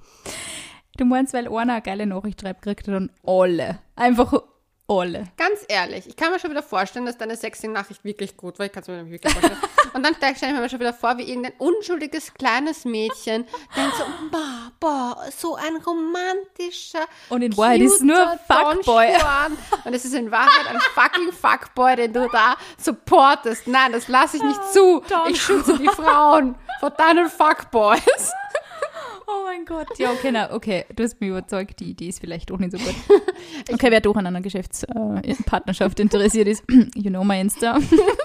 Du meinst, weil einer eine geile Nachricht schreibt, kriegt er dann alle. Einfach alle. ganz ehrlich, ich kann mir schon wieder vorstellen, dass deine Sexting-Nachricht wirklich gut war. Ich kann es mir nämlich wirklich vorstellen. Und dann stelle ich mir schon wieder vor, wie irgendein unschuldiges kleines Mädchen denkt so, boah, boah, so ein romantischer, Und in Wahrheit ist es nur cuter Fuckboy. Don Juan. Und es ist in Wahrheit ein fucking Fuckboy, den du da supportest. Nein, das lasse ich nicht zu. Don Ich schütze die Frauen vor deinen Fuckboys. Oh mein Gott. Ja, okay, na, okay. Du hast mich überzeugt, die Idee ist vielleicht auch nicht so gut. Okay, wer doch an einer Geschäftspartnerschaft interessiert ist, you know my Insta.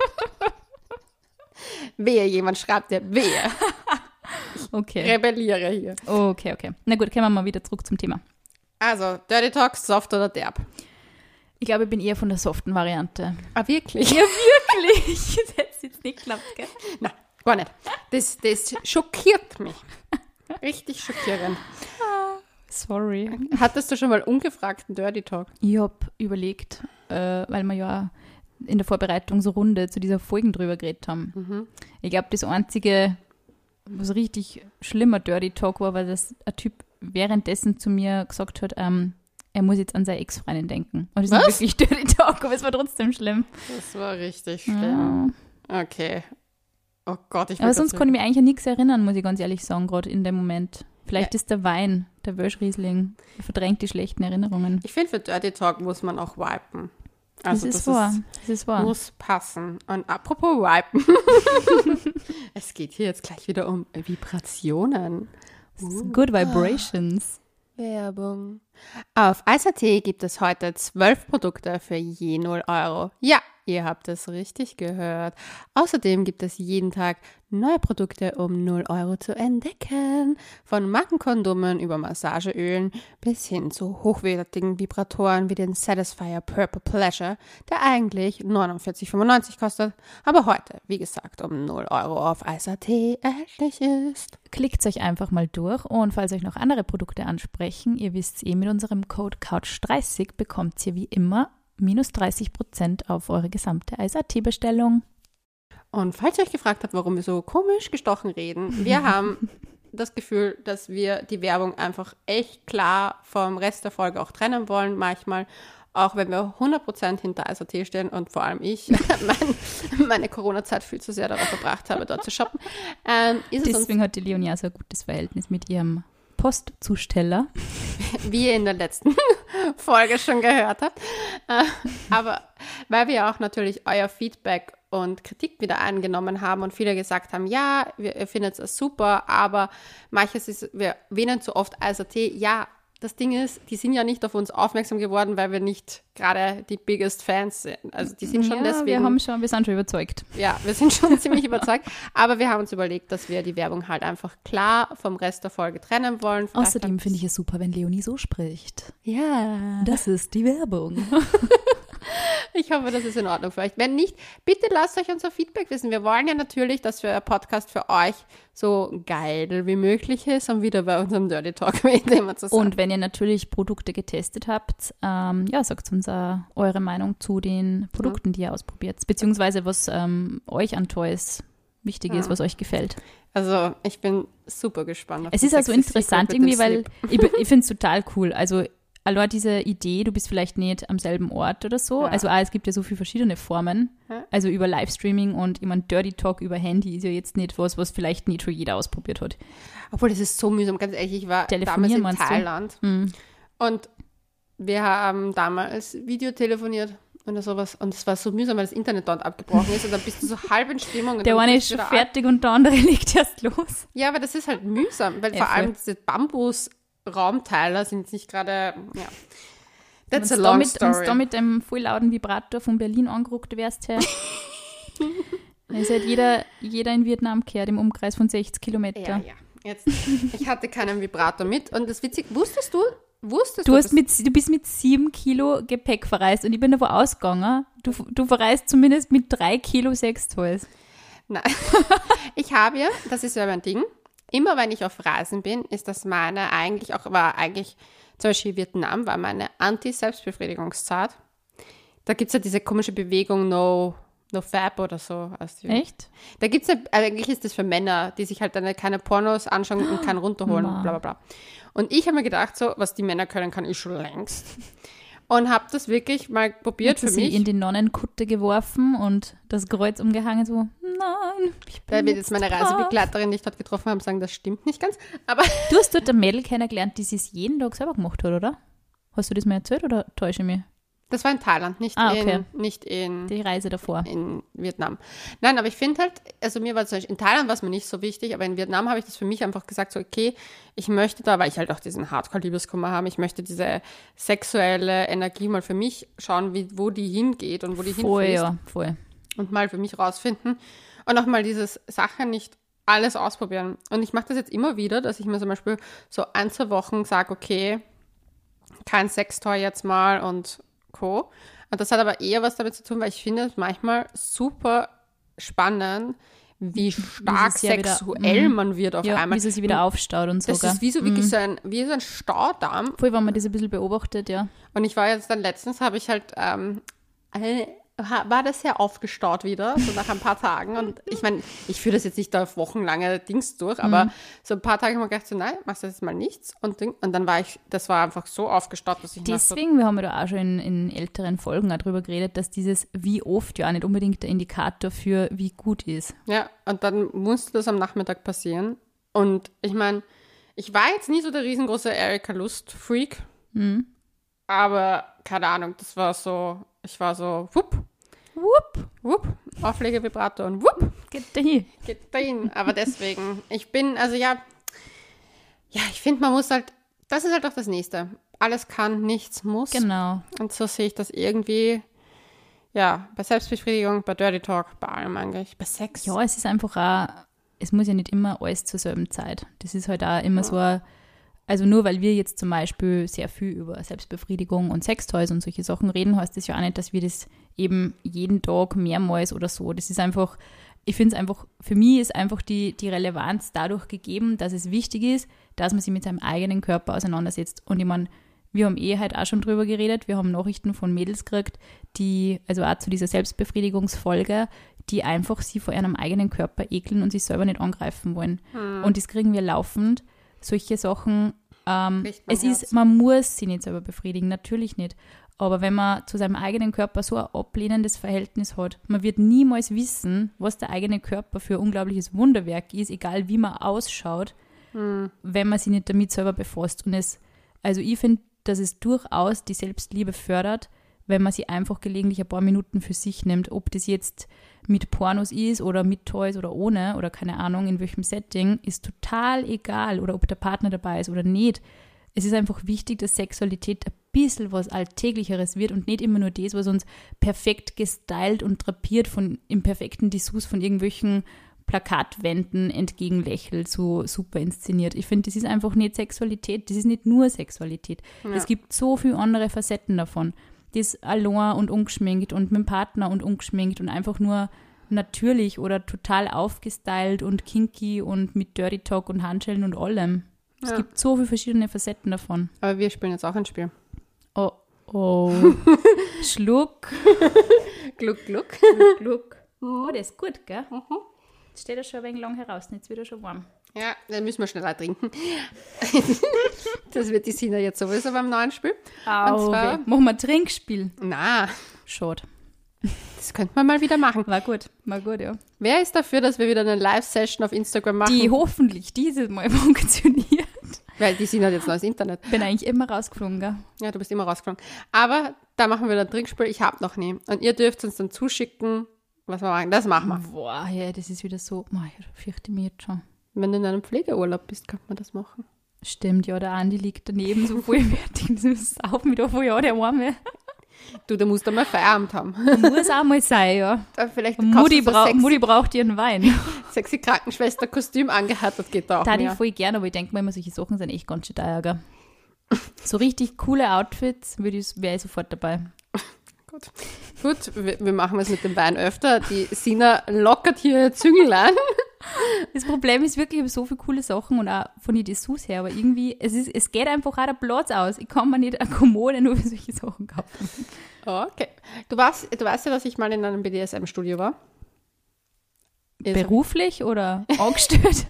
Wehe, jemand schreibt dir, wehe. Okay. Rebelliere hier. Okay, okay. Na gut, kommen wir mal wieder zurück zum Thema. Also, Dirty Talk, soft oder derb? Ich glaube, ich bin eher von der soften Variante. Ah, wirklich? Ja, wirklich. Das hätte jetzt nicht geklappt, gell? Nein, gar nicht. Das, das schockiert mich. Richtig schockierend. Sorry. Hattest du schon mal ungefragten Dirty Talk? Ich habe überlegt, äh, weil wir ja in der Vorbereitung so Runde zu dieser Folgen drüber geredet haben. Mhm. Ich glaube, das einzige, was richtig schlimmer Dirty Talk war, war, dass ein Typ währenddessen zu mir gesagt hat, ähm, er muss jetzt an seine Ex-Freundin denken. Und das Was? ist wirklich Dirty Talk, aber es war trotzdem schlimm. Das war richtig Ja. schlimm. Okay. Oh Gott, ich will Aber sonst dazu- konnte ich mich eigentlich an nichts erinnern, muss ich ganz ehrlich sagen, gerade in dem Moment. Vielleicht Ja. ist der Wein, der Wölschriesling, der verdrängt die schlechten Erinnerungen. Ich finde, für Dirty Talk muss man auch wipen. Also das ist wahr, das ist wahr. muss passen. Und apropos wipen. Es geht hier jetzt gleich wieder um Vibrationen. Good Vibrations. Werbung. Auf Ice.at gibt es heute zwölf Produkte für je null Euro. Ja, ihr habt es richtig gehört. Außerdem gibt es jeden Tag neue Produkte um null Euro zu entdecken. Von Markenkondomen über Massageölen bis hin zu hochwertigen Vibratoren wie den Satisfyer Purple Pleasure, der eigentlich neunundvierzig fünfundneunzig kostet, aber heute, wie gesagt, um null Euro auf Ice.at erhältlich ist. Klickt euch einfach mal durch und falls euch noch andere Produkte ansprechen, ihr wisst eh, mit unserem Code Couch dreißig bekommt ihr wie immer minus dreißig Prozent auf eure gesamte Ice.at-Bestellung. Und falls ihr euch gefragt habt, warum wir so komisch gestochen reden, wir haben das Gefühl, dass wir die Werbung einfach echt klar vom Rest der Folge auch trennen wollen, manchmal. Auch wenn wir hundert Prozent hinter Eis Punkt A T stehen und vor allem ich mein, meine Corona-Zeit viel zu sehr darauf verbracht habe, dort zu shoppen. Ähm, ist Deswegen hat die Leonie auch so ein gutes Verhältnis mit ihrem Postzusteller. Wie ihr in der letzten Folge schon gehört habt. Äh, aber weil wir auch natürlich euer Feedback und Kritik wieder eingenommen haben und viele gesagt haben, ja, wir, ihr findet es super, aber manches ist, wir wählen zu oft Eis Punkt A T. Ja, das Ding ist, die sind ja nicht auf uns aufmerksam geworden, weil wir nicht gerade die biggest Fans sind. Also die sind schon ja, deswegen. Wir haben schon, wir sind schon überzeugt. Ja, wir sind schon ziemlich überzeugt. Aber wir haben uns überlegt, dass wir die Werbung halt einfach klar vom Rest der Folge trennen wollen. Vielleicht Außerdem finde ich es super, wenn Leonie so spricht. Ja. Das ist die Werbung. Ich hoffe, das ist in Ordnung für euch. Wenn nicht, bitte lasst euch unser Feedback wissen. Wir wollen ja natürlich, dass der Podcast für euch so geil wie möglich ist und wieder bei unserem Dirty Talk mit dem zusammen. Und wenn ihr natürlich Produkte getestet habt, ähm, ja, sagt uns uh, eure Meinung zu den Produkten, ja. die ihr ausprobiert, beziehungsweise was ähm, euch an Toys wichtig ja. ist, was euch gefällt. Also ich bin super gespannt. Es ist also interessant irgendwie, weil ich, ich finde es total cool. Also allein diese Idee, du bist vielleicht nicht am selben Ort oder so. Ja. Also auch, es gibt ja so viele verschiedene Formen. Ja. Also über Livestreaming und ich meine, Dirty Talk über Handy ist ja jetzt nicht was, was vielleicht nicht schon jeder ausprobiert hat. Obwohl, das ist so mühsam, ganz ehrlich. Ich war damals in Thailand hm. und wir haben damals Videotelefoniert oder sowas und es war so mühsam, weil das Internet dort abgebrochen ist und dann bist du so halb in Stimmung. Und der eine ist schon fertig ab. Und der andere legt erst los. Ja, aber das ist halt mühsam, weil ja, vor allem diese Bambus Raumteiler sind jetzt nicht gerade, ja. That's a long story. Wenn du da mit dem voll lauten Vibrator von Berlin angeruckt wärst, dann ist halt jeder, jeder in Vietnam gehört im Umkreis von sechzig Kilometern. Ja, ja. Jetzt, ich hatte keinen Vibrator mit und das witzig, wusstest du, wusstest du, du, hast mit, du bist mit sieben Kilo Gepäck verreist und ich bin davon ausgegangen, du, du verreist zumindest mit drei Kilo Sextoys. Nein, ich habe ja, das ist ja mein Ding, immer wenn ich auf Reisen bin, ist das meine eigentlich auch, war eigentlich, zum Beispiel Vietnam war meine Anti-Selbstbefriedigungszeit. Da gibt es ja diese komische Bewegung No, no Fab oder so. Also, echt? Da gibt es ja, eigentlich ist das für Männer, die sich halt dann keine Pornos anschauen und keinen runterholen und bla bla bla. Und ich habe mir gedacht, so, was die Männer können, kann ich schon längst. Und habe das wirklich mal probiert für mich. Sie in die Nonnenkutte geworfen und das Kreuz umgehangen, so, nein, ich bin da wird jetzt meine Reisebegleiterin, die ich dort getroffen habe, sagen, das stimmt nicht ganz. Aber du hast dort ein Mädel kennengelernt, die es jeden Tag selber gemacht hat, oder? Hast du das mir erzählt oder täusche ich mich? Das war in Thailand, nicht, ah, okay. in, nicht in die Reise davor. In Vietnam. Nein, aber ich finde halt, also mir war zum Beispiel, in Thailand war es mir nicht so wichtig, aber in Vietnam habe ich das für mich einfach gesagt, so okay, ich möchte da, weil ich halt auch diesen Hardcore-Liebeskummer habe, ich möchte diese sexuelle Energie mal für mich schauen, wie, wo die hingeht und wo die voll, hinfließt. Ja, voll. Und mal für mich rausfinden und auch mal dieses Sache nicht alles ausprobieren. Und ich mache das jetzt immer wieder, dass ich mir zum Beispiel so ein, zwei Wochen sage, okay, kein Sextoy jetzt mal und Co. Und das hat aber eher was damit zu tun, weil ich finde es manchmal super spannend, wie stark wie sexuell ja wieder, man wird auf ja, einmal. Wie sie sich wieder aufstaut und so. Das ist wie so, wirklich mm. so, ein, wie so ein Staudamm. Voll, wenn man das ein bisschen beobachtet, ja. Und ich war jetzt dann letztens, habe ich halt, ähm, eine, war das sehr aufgestaut wieder, so nach ein paar Tagen. Und ich meine, ich führe das jetzt nicht auf wochenlange Dings durch, aber mm. so ein paar Tage habe ich mir gedacht, so, nein, machst du jetzt mal nichts. Und, und dann war ich, das war einfach so aufgestaut, dass ich deswegen, wir haben ja da auch schon in, in älteren Folgen auch drüber geredet, dass dieses wie oft ja auch nicht unbedingt der Indikator für wie gut ist. Ja, und dann musste das am Nachmittag passieren. Und ich meine, ich war jetzt nie so der riesengroße Erika Lust-Freak, mm. aber keine Ahnung, das war so, ich war so, wupp, wupp, wupp, Auflegevibrator und wupp. Geht dahin. Geht dahin, aber deswegen, ich bin, also ja, ja, ich finde, man muss halt, das ist halt auch das Nächste. Alles kann, nichts muss. Genau. Und so sehe ich das irgendwie, ja, bei Selbstbefriedigung, bei Dirty Talk, bei allem eigentlich, bei Sex. Ja, es ist einfach auch, es muss ja nicht immer alles zur selben Zeit. Das ist halt auch immer ja. so ein, also nur weil wir jetzt zum Beispiel sehr viel über Selbstbefriedigung und Sextoys und solche Sachen reden, heißt das ja auch nicht, dass wir das eben jeden Tag mehrmals oder so. Das ist einfach, ich finde es einfach, für mich ist einfach die, die Relevanz dadurch gegeben, dass es wichtig ist, dass man sich mit seinem eigenen Körper auseinandersetzt. Und ich meine, wir haben eh halt auch schon drüber geredet, wir haben Nachrichten von Mädels gekriegt, die, also auch zu dieser Selbstbefriedigungsfolge, die einfach sie vor ihrem eigenen Körper ekeln und sich selber nicht angreifen wollen. Hm. Und das kriegen wir laufend. Solche Sachen, ähm, es Herz. ist, man muss sie nicht selber befriedigen, natürlich nicht. Aber wenn man zu seinem eigenen Körper so ein ablehnendes Verhältnis hat, man wird niemals wissen, was der eigene Körper für ein unglaubliches Wunderwerk ist, egal wie man ausschaut, hm. wenn man sich nicht damit selber befasst. Und es, also ich finde, dass es durchaus die Selbstliebe fördert, wenn man sie einfach gelegentlich ein paar Minuten für sich nimmt, ob das jetzt mit Pornos ist oder mit Toys oder ohne oder keine Ahnung, in welchem Setting, ist total egal oder ob der Partner dabei ist oder nicht. Es ist einfach wichtig, dass Sexualität ein bisschen was Alltäglicheres wird und nicht immer nur das, was uns perfekt gestylt und drapiert von im perfekten Dessous von irgendwelchen Plakatwänden entgegenlächelt, so super inszeniert. Ich finde, das ist einfach nicht Sexualität, das ist nicht nur Sexualität. Ja. Es gibt so viele andere Facetten davon. Das allein und ungeschminkt und mit dem Partner und ungeschminkt und einfach nur natürlich oder total aufgestylt und kinky und mit Dirty Talk und Handschellen und allem. Es ja. gibt so viele verschiedene Facetten davon. Aber wir spielen jetzt auch ein Spiel. Oh, oh. Schluck. Gluck, gluck. Gluck, gluck. Oh, das ist gut, gell? Mhm. Jetzt steht er schon ein wenig lang heraus, jetzt wird er schon warm. Ja, dann müssen wir schneller trinken. Das wird die Sina jetzt sowieso beim neuen Spiel. Au, und zwar, machen wir ein Trinkspiel. Na, schade. Das könnte man mal wieder machen. War gut, war gut, ja. Wer ist dafür, dass wir wieder eine Live-Session auf Instagram machen? Die hoffentlich dieses Mal funktioniert. Weil die Sina hat jetzt neues Internet. Ich bin eigentlich immer rausgeflogen, gell? Ja, du bist immer rausgeflogen. Aber da machen wir dann ein Trinkspiel. Ich habe noch nie. Und ihr dürft uns dann zuschicken, was wir machen. Das machen wir. Boah, ja, das ist wieder so, ich fürchte mich jetzt schon. Wenn du in einem Pflegeurlaub bist, könnte man das machen. Stimmt, ja, der Andi liegt daneben so vollwertig. Das ist auf mit auf, ja, der Arme. Du, der muss da mal Feierabend haben. Muss auch mal sein, ja. Da vielleicht Mutti, brau- sexy, Mutti braucht ihren Wein. Sexy Krankenschwester-Kostüm angehärtet geht da auch Da mehr. ich voll gerne, aber ich denke mir immer, solche Sachen sind echt ganz schön teuer, gell? So richtig coole Outfits wäre ich sofort dabei. Gut, Gut wir, wir machen es mit dem Wein öfter. Die Sina lockert hier Züngel an. Das Problem ist wirklich, ich habe so viele coole Sachen und auch von den Dessous her, aber irgendwie, es, ist, es geht einfach auch der Platz aus. Ich kann mir nicht eine Kommode nur für solche Sachen kaufen. Okay. Du, warst, du weißt ja, dass ich mal in einem B D S M-Studio war. Beruflich oder angestellt?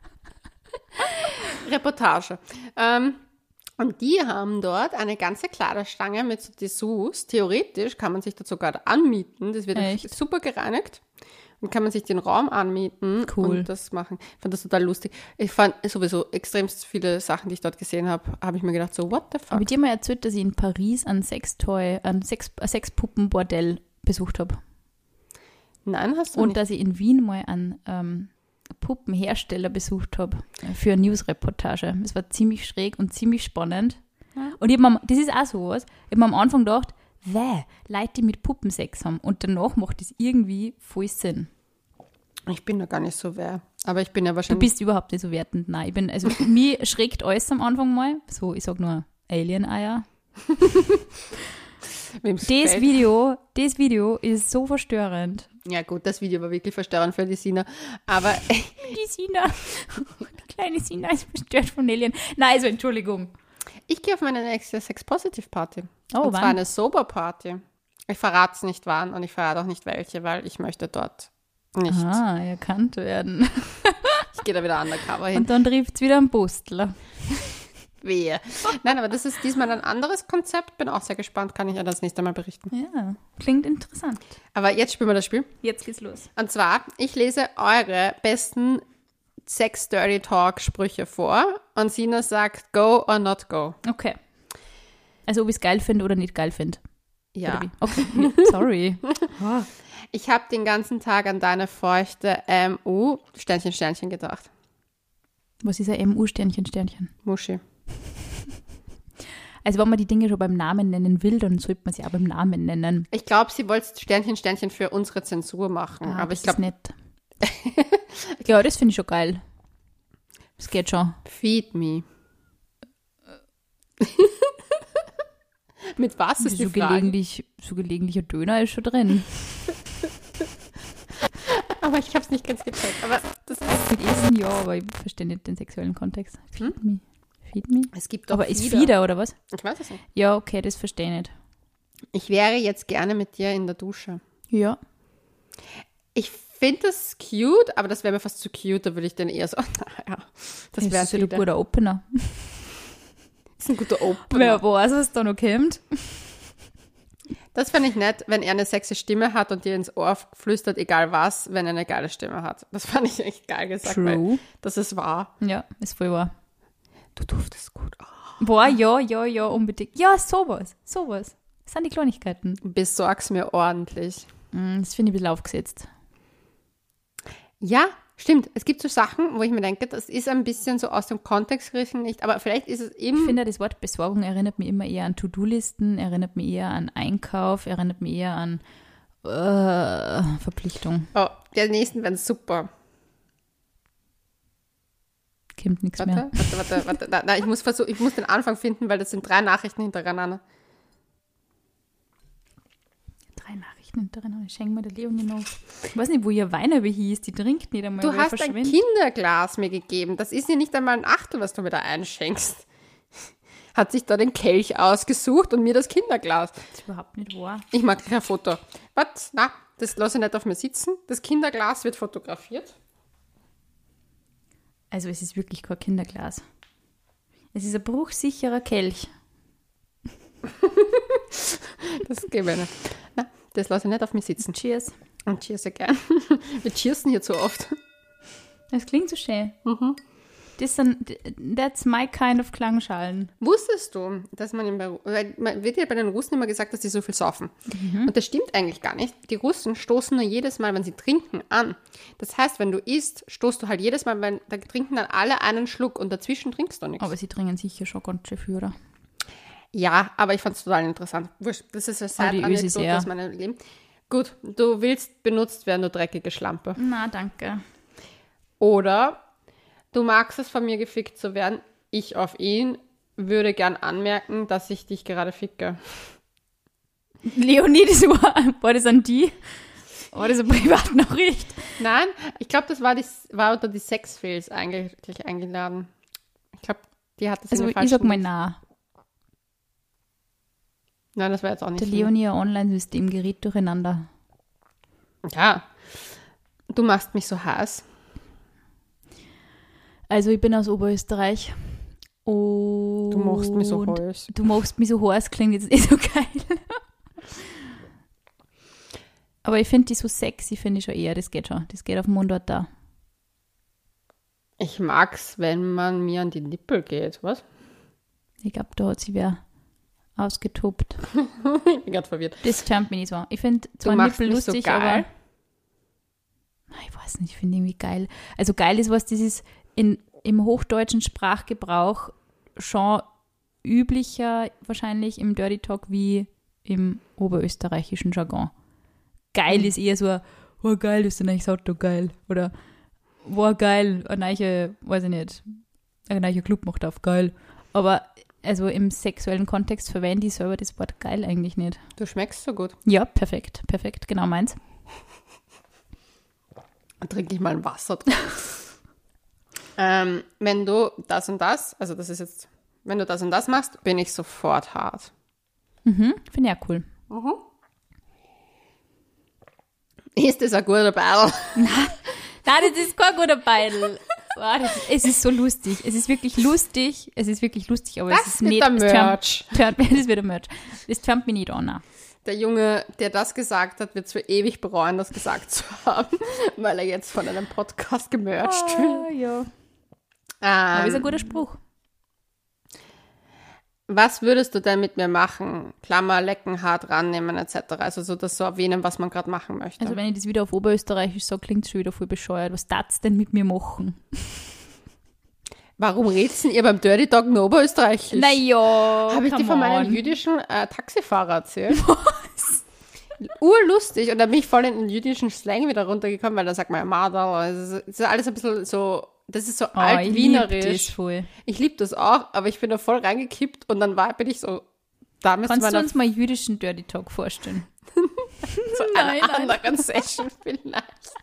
Reportage. Ähm, und die haben dort eine ganze Kleiderstange mit so Dessous. Theoretisch kann man sich das sogar anmieten. Das wird Echt? super gereinigt. Und kann man sich den Raum anmieten cool. und das machen. Ich fand das total lustig. Ich fand sowieso extremst viele Sachen, die ich dort gesehen habe, habe ich mir gedacht, so, what the fuck? Habe ich dir mal erzählt, dass ich in Paris ein Sextoy, ein, Sex, ein Sexpuppenbordell besucht habe? Nein, hast du Und nicht. dass ich in Wien mal einen ähm, Puppenhersteller besucht habe für eine Newsreportage. Es war ziemlich schräg und ziemlich spannend. Ja. Und ich hab mir, das ist auch sowas, ich habe mir am Anfang gedacht, weh, Leute, die mit Puppen Sex haben. Und danach macht das irgendwie voll Sinn. Ich bin da gar nicht so wer. Aber ich bin ja Du wahrscheinlich... bist überhaupt nicht so wertend. Nein, ich bin, also mir schreckt alles am Anfang mal. So, ich sag nur Alien-Eier. Das Video, das Video ist so verstörend. Ja gut, das Video war wirklich verstörend für die Sina. Aber... Die Sina, die kleine Sina ist verstört von Alien. Nein, also Entschuldigung. Ich gehe auf meine nächste Sex-Positive-Party. Oh, und zwar wann? eine Sober-Party. Ich verrate es nicht wann und ich verrate auch nicht welche, weil ich möchte dort nicht. Ah, erkannt werden. Ich gehe da wieder undercover hin. Und dann trifft es wieder einen Bustler. Wehe. Nein, aber das ist diesmal ein anderes Konzept. Bin auch sehr gespannt, kann ich ja das nächste Mal berichten. Ja, klingt interessant. Aber jetzt spielen wir das Spiel. Jetzt geht's los. Und zwar, ich lese eure besten Sex-Dirty-Talk-Sprüche vor und Sina sagt go or not go. Okay. Also ob ich es geil finde oder nicht geil finde. Ja. Okay, sorry. Oh. Ich habe den ganzen Tag an deine feuchte M U Sternchen, Sternchen gedacht. Was ist ein M U Sternchen, Sternchen? Muschi. Also wenn man die Dinge schon beim Namen nennen will, dann sollte man sie auch beim Namen nennen. Ich glaube, sie wollte Sternchen, Sternchen für unsere Zensur machen. Ah, aber das ich glaube, ist nett. Ja, das finde ich schon geil. Das geht schon. Feed me. Mit was ist so die Frage? Gelegentlich, so gelegentlicher Döner ist schon drin. Aber ich habe es nicht ganz gecheckt. Aber das ist Mit Essen ja, aber ich verstehe nicht den sexuellen Kontext. Feed hm? me. Feed me? Es gibt doch Aber ist Fieder. Fieder oder was? Ich weiß es nicht. Ja, okay, das verstehe ich nicht. Ich wäre jetzt gerne mit dir in der Dusche. Ja. Ich finde das cute, aber das wäre mir fast zu cute. Da würde ich dann eher so, naja, das Das wäre ist ein guter Opener. Das ist ein guter Opener. Wer weiß, was da noch kommt. Das fände ich nett, wenn er eine sexy Stimme hat und dir ins Ohr flüstert, egal was, wenn er eine geile Stimme hat. Das fand ich echt geil gesagt, True. weil das ist wahr. Ja, ist voll wahr. Du duftest gut. Oh. Boah, ja, ja, ja, unbedingt. Ja, sowas, sowas. Das sind die Kleinigkeiten. Besorg's mir ordentlich. Mm, Das finde ich ein bisschen aufgesetzt. Ja, stimmt. Es gibt so Sachen, wo ich mir denke, das ist ein bisschen so aus dem Kontext gerissen, nicht, aber vielleicht ist es eben... Ich finde, das Wort Besorgung erinnert mich immer eher an To-Do-Listen, erinnert mich eher an Einkauf, erinnert mich eher an äh, Verpflichtung. Oh, der nächsten werden super. Kommt nichts mehr. Warte, warte, warte, warte. Na, na, ich muss versuchen, ich muss den Anfang finden, weil das sind drei Nachrichten hintereinander. Drei Nachrichten hintereinander. Schenk mir der Leonie noch. Ich weiß nicht, wo ihr Weiner hieß. Die trinkt nicht einmal. Du weil er hast ein verschwindet. Kinderglas mir gegeben. Das ist ja nicht einmal ein Achtel, was du mir da einschenkst. Hat sich da den Kelch ausgesucht und mir das Kinderglas. Das ist überhaupt nicht wahr. Ich mag kein Foto. Was? Na, das lasse ich nicht auf mir sitzen. Das Kinderglas wird fotografiert. Also es ist wirklich kein Kinderglas. Es ist ein bruchsicherer Kelch. Das gebe ich nicht. Na, das lasse ich nicht auf mir sitzen. Cheers. Und cheers gern. Wir cheersen hier zu oft. Das klingt so schön. Mhm. Das sind, that's my kind of Klangschalen. Wusstest du, dass man, in, weil man wird ja bei den Russen immer gesagt, dass die so viel saufen. Mhm. Und das stimmt eigentlich gar nicht. Die Russen stoßen nur jedes Mal, wenn sie trinken, an. Das heißt, wenn du isst, stoßt du halt jedes Mal, wenn da trinken dann alle einen Schluck und dazwischen trinkst du nichts. Aber sie trinken sicher schon ganz schön viel, oder? Ja, aber ich fand es total interessant. Wurscht, das ist eine Aber die Ösis, Side-Anekdote ja. aus meinem Leben. Gut, du willst benutzt werden, du dreckige Schlampe. Na, danke. Oder du magst es, von mir gefickt zu werden. Ich auf ihn würde gern anmerken, dass ich dich gerade ficke. Leonie, das war, war das an die? War das eine Privatnachricht? Nein, ich glaube, das war, die, war unter die Sexfails eigentlich eingeladen. Ich glaube, die hat das Also in ich der sag falschen- mal na. Nein, das war jetzt auch nicht. Der so. Leonie, ein Online-System gerät durcheinander. Ja, du machst mich so heiß. Also ich bin aus Oberösterreich. Und Du machst mich so heiß. Du machst mich so heiß, klingt jetzt nicht so geil. Aber ich finde die so sexy, finde ich schon eher. Das geht schon. Das geht auf dem Mundort da. Ich mag's, wenn man mir an die Nippel geht. Was? Ich glaube, da hat sie wer ausgetobt. Ich bin gerade verwirrt. Das turnt mich nicht so. Ich finde Du zwar machst Nippel mich so lustig, geil. aber ich weiß nicht, ich finde irgendwie geil. Also geil ist was, das ist in, im hochdeutschen Sprachgebrauch schon üblicher wahrscheinlich im Dirty Talk wie im oberösterreichischen Jargon. Geil Mhm. ist eher so, oh geil, das ist ein neues Auto, geil. Oder, wow, geil, ein neuer, weiß ich nicht, ein neuer Club macht auf, geil. Aber also im sexuellen Kontext verwende ich selber das Wort geil eigentlich nicht. Du schmeckst so gut. Ja, perfekt, perfekt, genau meins. Dann trinke ich mal ein Wasser drauf. ähm, wenn du das und das, also das ist jetzt, wenn du das und das machst, bin ich sofort hart. Mhm, finde ich auch cool. Mhm. Ist das ein guter Ball? Nein, das ist kein guter Beidel. Wow, das ist, es ist so lustig. Es ist wirklich lustig. Es ist wirklich lustig, aber Das es ist wird nicht. der es Merch. Turnt, turnt, das wird der Merch. Das turnt mich nicht an. Der Junge, der das gesagt hat, wird für ewig bereuen, das gesagt zu haben, weil er jetzt von einem Podcast gemercht wird. Ah, ja. Ähm, Aber ist ein guter Spruch. Was würdest du denn mit mir machen? Klammer, lecken, hart rannehmen et cetera. Also so das so erwähnen, was man gerade machen möchte. Also wenn ich das wieder auf Oberösterreichisch sage, klingt es schon wieder voll bescheuert. Was darfst denn mit mir machen? Warum redst denn ihr beim Dirty Talk in Oberösterreichisch? Naja, Habe ich dir von meinem jüdischen äh, Taxifahrer erzählt? Was? Urlustig. Und dann bin ich voll in den jüdischen Slang wieder runtergekommen, weil da sagt man ja Madal. Also es ist alles ein bisschen so, das ist so Oh, ich lieb das alt-wienerisch. voll. Ich liebe das auch, aber ich bin da voll reingekippt und dann war, bin ich so, da müsste Kannst man du auf uns mal jüdischen Dirty Talk vorstellen? so Nein, einer nein. anderen Session vielleicht.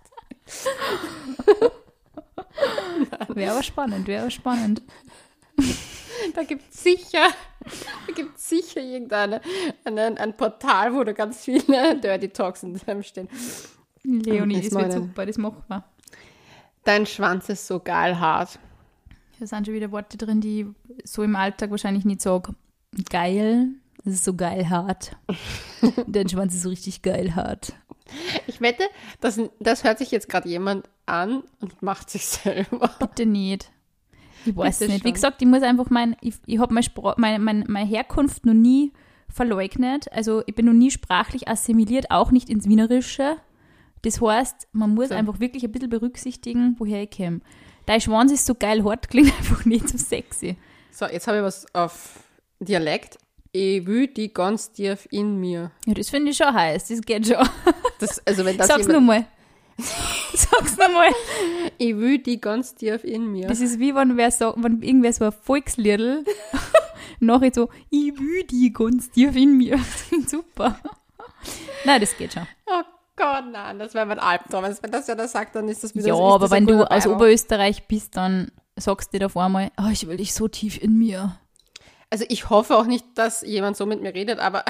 Wäre aber spannend, wäre aber spannend. Da gibt es sicher, da gibt's sicher irgendeine, ein, ein Portal, wo da ganz viele Dirty Talks in dem stehen. Leonie, das wird super, das machen wir. Dein Schwanz ist so geil hart. Da sind schon wieder Worte drin, die ich so im Alltag wahrscheinlich nicht sage. Geil, das ist so geil hart. Dein Schwanz ist so richtig geil hart. Ich wette, das, das hört sich jetzt gerade jemand an und macht sich selber. Bitte nicht. Ich weiß Bitte nicht. schon. Wie gesagt, ich muss einfach mein, ich, ich habe meine, meine, meine, meine Herkunft noch nie verleugnet. Also ich bin noch nie sprachlich assimiliert, auch nicht ins Wienerische. Das heißt, man muss so. einfach wirklich ein bisschen berücksichtigen, woher ich komme. Dein Schwanz ist so geil hart, klingt einfach nicht so sexy. So, jetzt habe ich was auf Dialekt. Ich will die ganz tief in mir. Ja, das finde ich schon heiß, das geht schon. Das, also wenn das Sag's jemand, nochmal. Sag's nochmal. Ich will die ganz tief in mir. Das ist wie wenn, wer so, wenn irgendwer so ein Volksliedl nachher so, ich will die ganz tief in mir. Das klingt super. Nein, das geht schon. Oh Gott, nein, das wäre mein Albtraum. Also wenn das ja das sagt, dann ist das wieder Ja, so. ist aber das ein wenn du guter aus Werbung. Oberösterreich bist, dann sagst du dir auf einmal, oh, ich will dich so tief in mir. Also ich hoffe auch nicht, dass jemand so mit mir redet, aber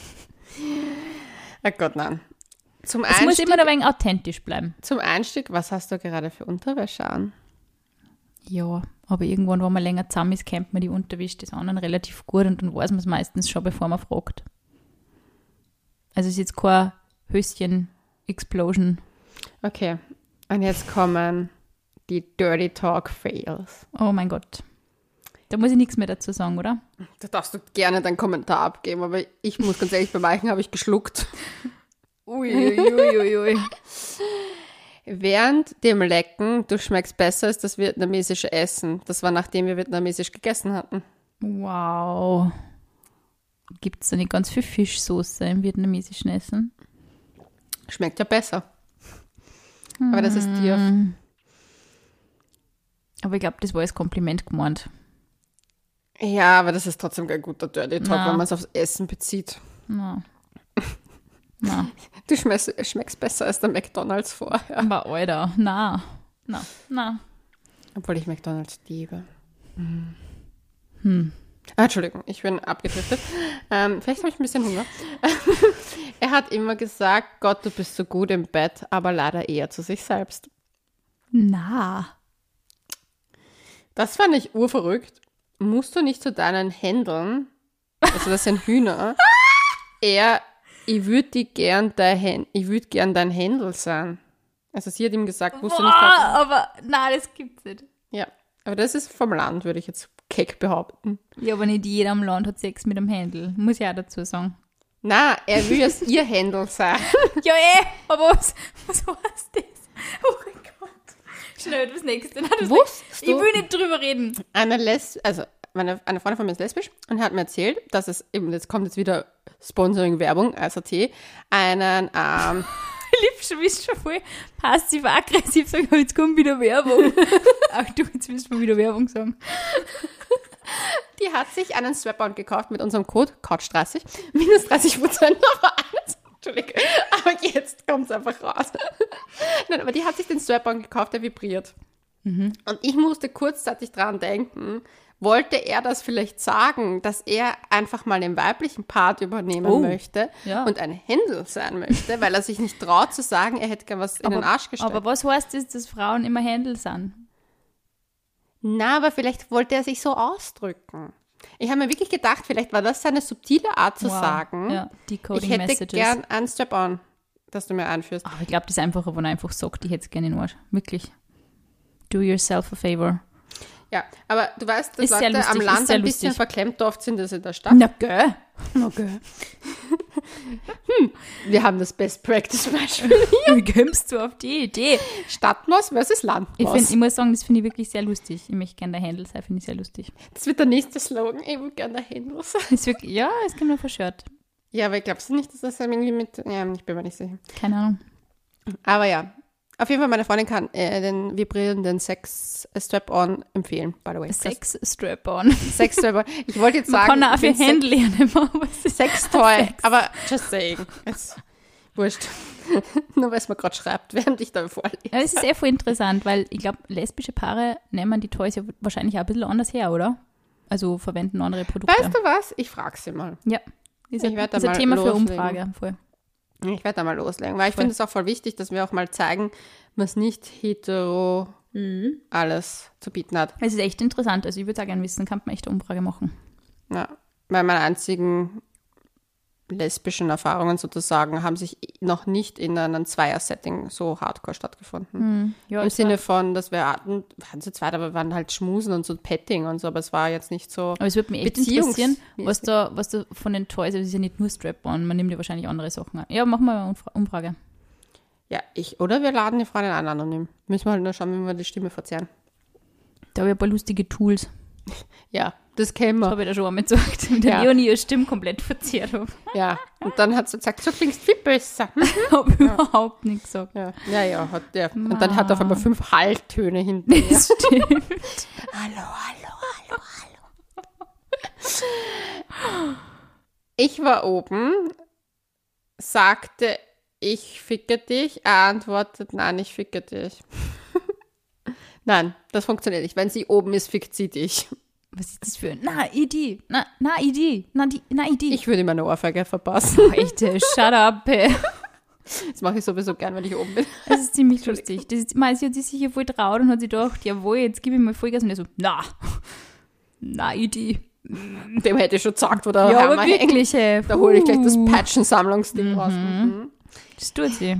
oh Gott, nein. Zum Es muss Einstieg, immer ein wenig authentisch bleiben. zum Einstieg, was hast du gerade für Unterwäsche an? Ja, aber irgendwann, wenn man länger zusammen ist, kennt man die Unterwäsche des anderen relativ gut und dann weiß man es meistens schon, bevor man fragt. Also es ist jetzt kein Höschen-Explosion. Okay, und jetzt kommen die Dirty Talk Fails. Oh mein Gott. Da muss ich nichts mehr dazu sagen, oder? Da darfst du gerne deinen Kommentar abgeben, aber ich muss ganz ehrlich bemerken, habe ich geschluckt. Uiuiuiui. Während dem Lecken, du schmeckst besser, ist das vietnamesische Essen. Das war, nachdem wir vietnamesisch gegessen hatten. Wow. Gibt es da nicht ganz viel Fischsoße im vietnamesischen Essen? Schmeckt ja besser. Aber das ist dir. Aber ich glaube, das war als Kompliment gemeint. Ja, aber das ist trotzdem kein guter Dirty Talk, Na. wenn man es aufs Essen bezieht. Na. Na. Du schmeckst, schmeckst besser als der McDonalds vorher. Aber Alter, na. Na. Na. Obwohl ich McDonalds liebe. Hm. Ah, Entschuldigung, ich bin abgedriftet. Ähm, vielleicht habe ich ein bisschen Hunger. Er hat immer gesagt, Gott, du bist so gut im Bett, aber leider eher zu sich selbst. Na. Das fand ich urverrückt. Musst du nicht zu deinen Händeln, also das sind Hühner, eher, ich würde die gern dein, ich würd gern dein Händel sein. Also sie hat ihm gesagt, musst du nicht. Boah, aber na, das gibt's nicht. Ja, aber das ist vom Land, würde ich jetzt keck behaupten. Ja, aber nicht jeder am Land hat Sex mit einem Händel. Muss ich auch dazu sagen. Na, er will es ihr Händel sein. Ja, eh, aber was, was heißt das? Oh mein Gott. Schnell, das nächste. Nein, das Wusstest Ich du? will nicht drüber reden. Eine Les also meine, eine Freundin von mir ist lesbisch und hat mir erzählt, dass es eben, jetzt kommt jetzt wieder Sponsoring-Werbung, also T, einen, ähm, Ich liebe schon, bist schon voll passiv-aggressiv sagen, jetzt kommt wieder Werbung. Ach du, jetzt willst du mal wieder Werbung sagen. die hat sich einen Strap-on gekauft mit unserem Code Couch dreißig, minus dreißig Prozent aber alles. Entschuldigung, aber jetzt kommt es einfach raus. Nein, aber die hat sich den Strap-on gekauft, der vibriert. Mhm. Und ich musste kurzzeitig dran denken, wollte er das vielleicht sagen, dass er einfach mal den weiblichen Part übernehmen Oh, möchte ja. und ein Händel sein möchte, weil er sich nicht traut zu sagen, er hätte gern was in den Arsch gesteckt. Aber was heißt das, dass Frauen immer Händel sind? Na, aber vielleicht wollte er sich so ausdrücken. Ich habe mir wirklich gedacht, vielleicht war das seine subtile Art zu Wow. sagen, Ja, Decoding ich hätte Messages. gern ein Strap-on, das du mir einführst. Ach, ich glaube, das ist einfacher, wenn er einfach sagt, ich hätte es gerne in den Arsch. Wirklich. Do yourself a favor. Ja, aber du weißt, dass Ist sehr Leute lustig, am ist Land sehr ein bisschen lustig. verklemmt oft sind als in der Stadt. Na, gell? Na, gell. Wir haben das Best-Practice-Beispiel. Wie kommst du auf die Idee? Stadtmaus versus Ich, Landmaus. find, ich muss sagen, das finde ich wirklich sehr lustig. Ich möchte gerne der Händel sein, finde ich sehr lustig. Das wird der nächste Slogan. Ich will gerne der Händel sein. Ist wirklich, ja, es kommt nur verschört. Ja, aber glaubst du nicht, dass das irgendwie mit... Ja, ich bin mir nicht sicher. Keine Ahnung. Aber ja, auf jeden Fall, meine Freundin kann äh, den vibrierenden Sex-Strap-on empfehlen, by the way. Sex Strap-on. Sex-Strap-on. Ich wollte jetzt Man sagen... kann auch für ich bin Händel lernen, aber es ist Sextoy, Sex. aber just saying. Jetzt, wurscht. Nur weil es mir gerade schreibt, während ich da vorlese. Ja, das ist eh voll interessant, weil ich glaube, lesbische Paare nehmen die Toys ja wahrscheinlich auch ein bisschen anders her, oder? also verwenden andere Produkte. Weißt du was? Ich frage sie mal. Ja, ist Ich ein, werd da ist ein mal Thema für loslegen. Umfrage. Voll. Ich werde da mal loslegen, weil ich Voll. finde es auch voll wichtig, dass wir auch mal zeigen, was nicht hetero Mhm. alles zu bieten hat. Es ist echt interessant. Also ich würde auch gerne wissen, kann man echt eine Umfrage machen. Ja, weil meine einzigen lesbischen Erfahrungen sozusagen haben sich noch nicht in einem Zweier-Setting so hardcore stattgefunden. Mhm. Ja, Im es Sinne war, von, dass wir hatten, waren zu zweit, aber wir waren halt schmusen und so Petting und so, aber es war jetzt nicht so aber es würde mich echt Beziehungs- interessieren, was da, was da von den Toys, also es ist ja nicht nur Strap-on, man nimmt ja wahrscheinlich andere Sachen an. Ja, machen wir eine Umfra- Umfrage. Ja, ich, oder wir laden die Freundin an, anonym. Müssen wir halt nur schauen, wie wir die Stimme verzerren. Da habe ich ein paar lustige Tools. Ja, das kennen Das wir. habe ich da schon einmal gesagt. Mit der Ja. Leonie ihre Stimme komplett verzerrt habe. Ja, und dann hat sie gesagt, so klingst viel besser. Ich habe überhaupt nichts gesagt. Ja, ja, ja. Hat der. Und dann hat er auf einmal fünf Halltöne hinten. Das stimmt. Hallo, hallo, hallo, hallo. Ich war oben, sagte, ich ficke dich. Er antwortet, nein, ich ficke dich. Nein, das funktioniert nicht. Wenn sie oben ist, fickt sie dich. Was ist das für ein... Na, Idee. Na, na, Idee. Na, die, na, Idee. Ich würde ihm eine Ohrfeige verpassen. Oh, echt, äh, shut up. ey. Das mache ich sowieso gern, wenn ich oben bin. Das ist ziemlich lustig. Das ist, man, sie hat sich sicher voll traut und hat sich gedacht, jawohl, jetzt gebe ich mal Vollgas. Und er so, na, na, Idee. Dem hätte ich schon gesagt, wo der Ja, Hammer aber hängt. wirklich, ey. Da hole ich gleich das Puh. Patchen-Sammlungsding raus. Mhm. Das tut sie.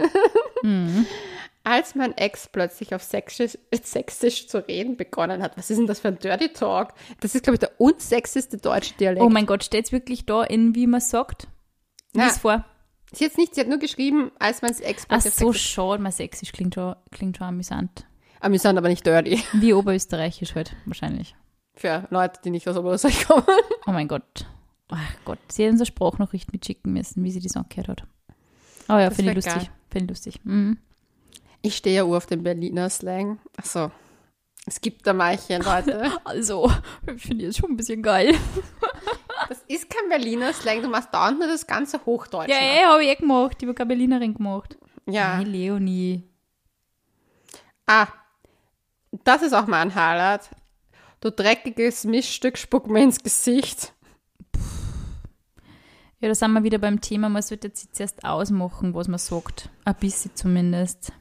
Als mein Ex plötzlich auf Sächsisch, Sächsisch zu reden begonnen hat, was ist denn das für ein Dirty Talk? Das ist, glaube ich, der unsexiste deutsche Dialekt. Oh mein Gott, steht es wirklich da in, wie man sagt? Na, Lies vor. Sie hat nicht, sie hat nur geschrieben, als mein Ex Ach plötzlich auf so, Sächsisch. schade, mein Sächsisch klingt schon, klingt schon amüsant. Amüsant, aber nicht dirty. Wie Oberösterreichisch halt, wahrscheinlich. Für Leute, die nicht aus Oberösterreich kommen. Oh mein Gott. Ach Gott, sie hat unsere Sprachnachricht mitschicken müssen, wie sie das angehört hat. Oh ja, Das finde ich wär lustig. geil. Finde ich lustig. Mhm. Ich stehe ja ur auf den Berliner Slang. Achso, es gibt da manche Leute. Also, ich finde jetzt schon ein bisschen geil. Das ist kein Berliner Slang, du machst dauernd nur das ganze Hochdeutsch. Ja, eh, habe ich eh gemacht. Ich habe keine Berlinerin gemacht. Ja. Hey, Leonie. Ah, das ist auch mein Highlight. Du dreckiges Miststück, spuck mir ins Gesicht. Ja, da sind wir wieder beim Thema, man sollte jetzt zuerst ausmachen, was man sagt. Ein bisschen zumindest.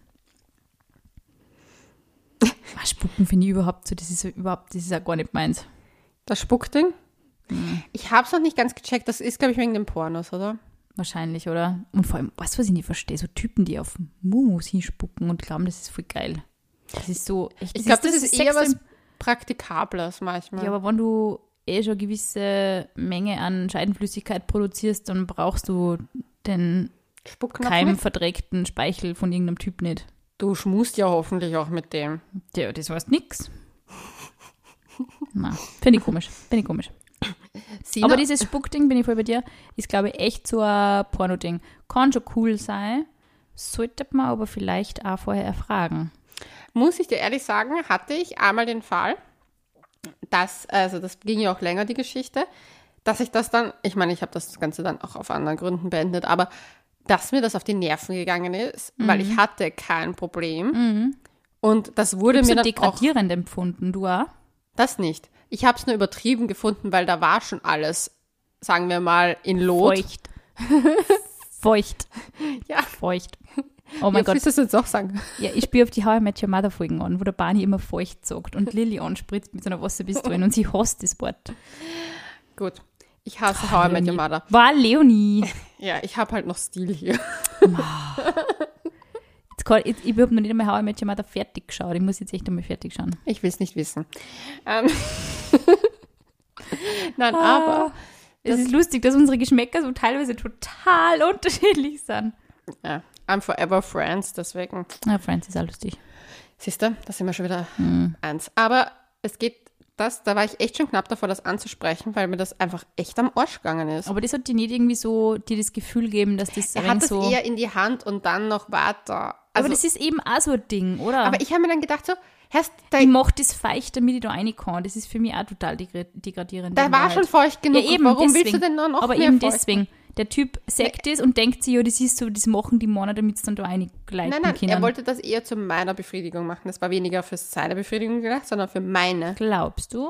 Ah, Spucken finde ich überhaupt so, das ist überhaupt, das ist auch gar nicht meins. Das Spuckding? Mhm. Ich habe es noch nicht ganz gecheckt. Das ist, glaube ich, wegen den Pornos, oder? Wahrscheinlich, oder? Und vor allem, weißt du, was ich nicht verstehe? So Typen, die auf Mumus hinspucken und glauben, das ist voll geil. Das ist so, echt, Ich glaube, das, das ist eher Sex was im- Praktikables manchmal. Ja, aber wenn du eh schon eine gewisse Menge an Scheidenflüssigkeit produzierst, dann brauchst du den Spucknapf keim nicht? verdreckten Speichel von irgendeinem Typ nicht. Du schmust ja hoffentlich auch mit dem. Ja, das heißt nix. Na, finde ich komisch. Finde ich komisch. Sina, Aber dieses Spuckding, bin ich voll bei dir, ist, glaube ich, echt so ein Porno-Ding. Kann schon cool sein, sollte man aber vielleicht auch vorher erfragen. muss ich dir ehrlich sagen, hatte ich einmal den Fall, dass, also das ging ja auch länger, die Geschichte, dass ich das dann, ich meine, ich habe das Ganze dann auch auf anderen Gründen beendet, aber dass mir das auf die Nerven gegangen ist, Mhm. weil ich hatte kein Problem. Und das wurde Bist mir du dann auch, degradierend empfunden, du auch? das nicht. Ich habe es nur übertrieben gefunden, weil da war schon alles, sagen wir mal, in Lot. Feucht. Feucht. Ja. Feucht. Oh mein Jetzt Gott. willst du es jetzt auch sagen. Ja, ich spiele auf die How I Met Your Mother Folgen an, wo der Barney immer feucht sagt und Lilly anspritzt mit so einer Wasserpistole und sie hasst das Wort. Gut. Ich hasse How I Met Your Mother. War Leonie. Ja, ich habe halt noch Stil hier. Jetzt kann, ich ich habe noch nicht einmal How I Met Your Mother fertig geschaut. Ich muss jetzt echt einmal fertig schauen. Ich will es nicht wissen. Ähm. Nein, Ah. aber Es ist lustig, dass unsere Geschmäcker so teilweise total unterschiedlich sind. ja, I'm forever friends, deswegen. Ja, Friends ist auch lustig. Siehst du, da sind wir schon wieder Hm. eins. Aber es geht, das, da war ich echt schon knapp davor, das anzusprechen, weil mir das einfach echt am Arsch gegangen ist. Aber das hat dir nicht irgendwie so dir das Gefühl geben, dass das Er ein hat wenig es so... eher in die Hand und dann noch weiter. Also, aber das ist eben auch so ein Ding, oder? aber ich habe mir dann gedacht, so, Herst, da, ich mache das feucht, damit ich da rein kann. Das ist für mich auch total degra- degradierend. da in war Wahrheit. schon feucht genug. Ja, eben, Warum deswegen. willst du denn noch, noch Aber mehr eben feucht? deswegen. Der Typ sagt das und denkt sich, ja, das ist so, das machen die Männer, damit sie dann da reingleiten Nein, nein, können. er wollte das eher zu meiner Befriedigung machen. Das war weniger für seine Befriedigung gedacht, sondern für meine. Glaubst du?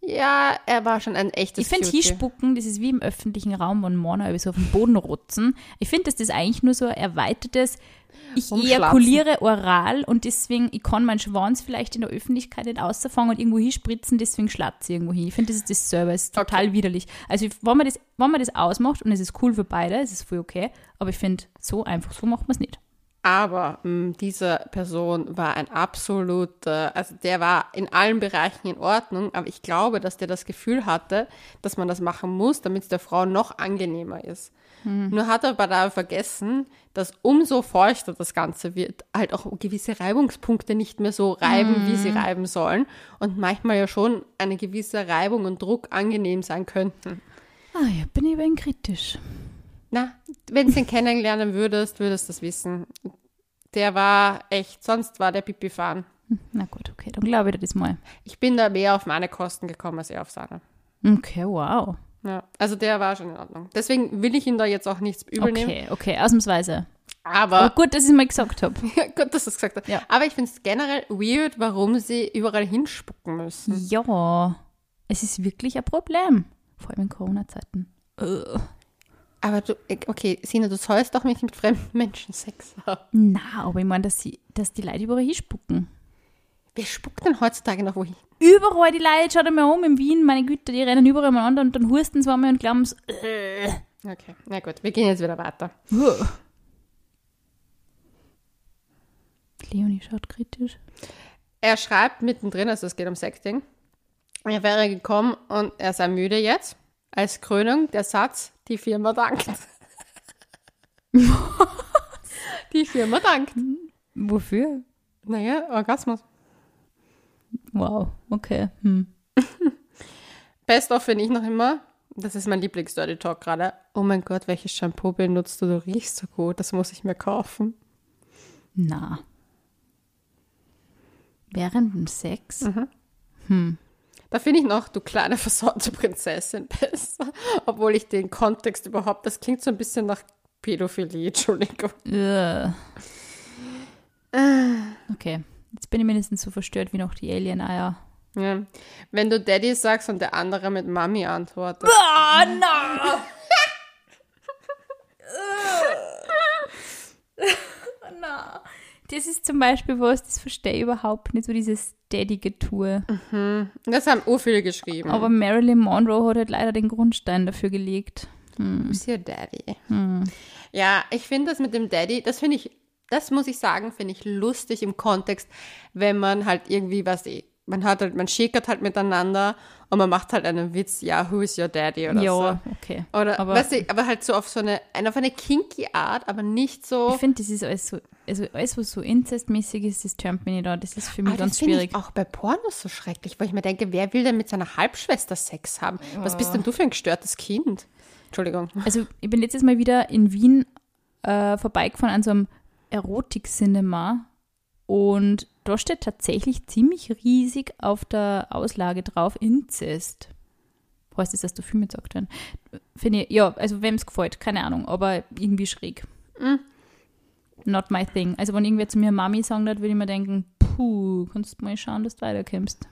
Ja, er war schon ein echtes Ich finde, Cutie. Hinspucken, das ist wie im öffentlichen Raum, wenn Männer über so auf den Boden rotzen. Ich finde, dass das eigentlich nur so ein erweitertes, ich Umschlatzen. ejakuliere oral und deswegen, ich kann meinen Schwanz vielleicht in der Öffentlichkeit nicht ausfangen und irgendwo hinspritzen, deswegen schlatze ich irgendwo hin. Ich finde, das ist das selber, das ist total Okay. widerlich. Also, wenn man, das, wenn man das ausmacht und es ist cool für beide, es ist voll okay, aber ich finde, so einfach, so macht man es nicht. Aber mh, diese Person war ein absoluter, also der war in allen Bereichen in Ordnung, aber ich glaube, dass der das Gefühl hatte, dass man das machen muss, damit es der Frau noch angenehmer ist. Hm. Nur hat er aber dabei vergessen, dass umso feuchter das Ganze wird, halt auch gewisse Reibungspunkte nicht mehr so reiben, hm. wie sie reiben sollen und manchmal ja schon eine gewisse Reibung und Druck angenehm sein könnten. Ah ja, bin ich ein kritisch. Na, wenn du ihn kennenlernen würdest, würdest du das wissen. Der war echt, sonst war der Pipi-Fan. Na gut, okay, dann glaube ich dir das mal. Ich bin da mehr auf meine Kosten gekommen, als er auf seine. Okay, wow. Ja, also der war schon in Ordnung. Deswegen will ich ihn da jetzt auch nichts übel nehmen. Okay, okay, ausnahmsweise. Aber, Aber gut, dass ich es mal gesagt habe. ja, gut, dass du es gesagt hast. Ja. Aber ich finde es generell weird, warum sie überall hinspucken müssen. Ja, es ist wirklich ein Problem. Vor allem in Corona-Zeiten. Ugh. Aber du, okay, Sina, du sollst doch nicht mit fremden Menschen Sex haben. Na, aber ich meine, dass, sie, dass die Leute überall hinspucken. Wer spuckt denn heutzutage noch wohin? Überall die Leute, schaut einmal um in Wien, meine Güte, die rennen überall umeinander und dann husten sie einmal und glauben so, äh. Okay, na gut, wir gehen jetzt wieder weiter. Uh. Leonie schaut kritisch. Er schreibt mittendrin, also es geht um Sexting, er wäre gekommen und er sei müde jetzt. Als Krönung der Satz, die Firma dankt. Die Firma dankt. Wofür? Naja, Orgasmus. Wow, okay. Hm. Best of finde ich noch immer, das ist mein Lieblings-Dirty Talk gerade. Oh mein Gott, welches Shampoo benutzt du? Du riechst so gut, das muss ich mir kaufen. Na. Während dem Sex? Mhm. Hm. Da finde ich noch, du kleine versaute Prinzessin, besser. Obwohl ich den Kontext überhaupt, das klingt so ein bisschen nach Pädophilie, Entschuldigung. Uh. Okay, jetzt bin ich mindestens so verstört wie noch die Alien-Eier. Ja. Wenn du Daddy sagst und der andere mit Mami antwortet. Oh, no! No. Das ist zum Beispiel was, das verstehe ich überhaupt nicht, so dieses Daddy-Getue. Mhm. Das haben ur viele geschrieben. Aber Marilyn Monroe hat halt leider den Grundstein dafür gelegt. Hm. Who's your Daddy? Hm. Ja, ich finde das mit dem Daddy, das finde ich, das muss ich sagen, finde ich lustig im Kontext, wenn man halt irgendwie, was ich, man hat halt, man schickert halt miteinander und man macht halt einen Witz, ja, who is your daddy oder Ja, so. okay. Oder, aber, weißt du, aber halt so auf so eine, auf eine kinky Art, aber nicht so. Ich finde, das ist alles so, also alles, was so inzestmäßig ist, das turnt mich nicht an. Das ist für mich Aber ganz das finde schwierig. ich auch bei Pornos so schrecklich, weil ich mir denke, wer will denn mit seiner Halbschwester Sex haben? Was bist denn du für ein gestörtes Kind? Entschuldigung. Also ich bin letztes Mal wieder in Wien äh, vorbeigefahren an so einem Erotik-Cinema und da steht tatsächlich ziemlich riesig auf der Auslage drauf Inzest. Heißt das, dass da Filme gesagt werden? Finde ich, ja, also wem es gefällt, keine Ahnung, aber irgendwie schräg. Mm. Not my thing. Also wenn irgendwer zu mir Mami sagen wird, würde ich mir denken, puh, kannst du mal schauen, dass du weiterkommst.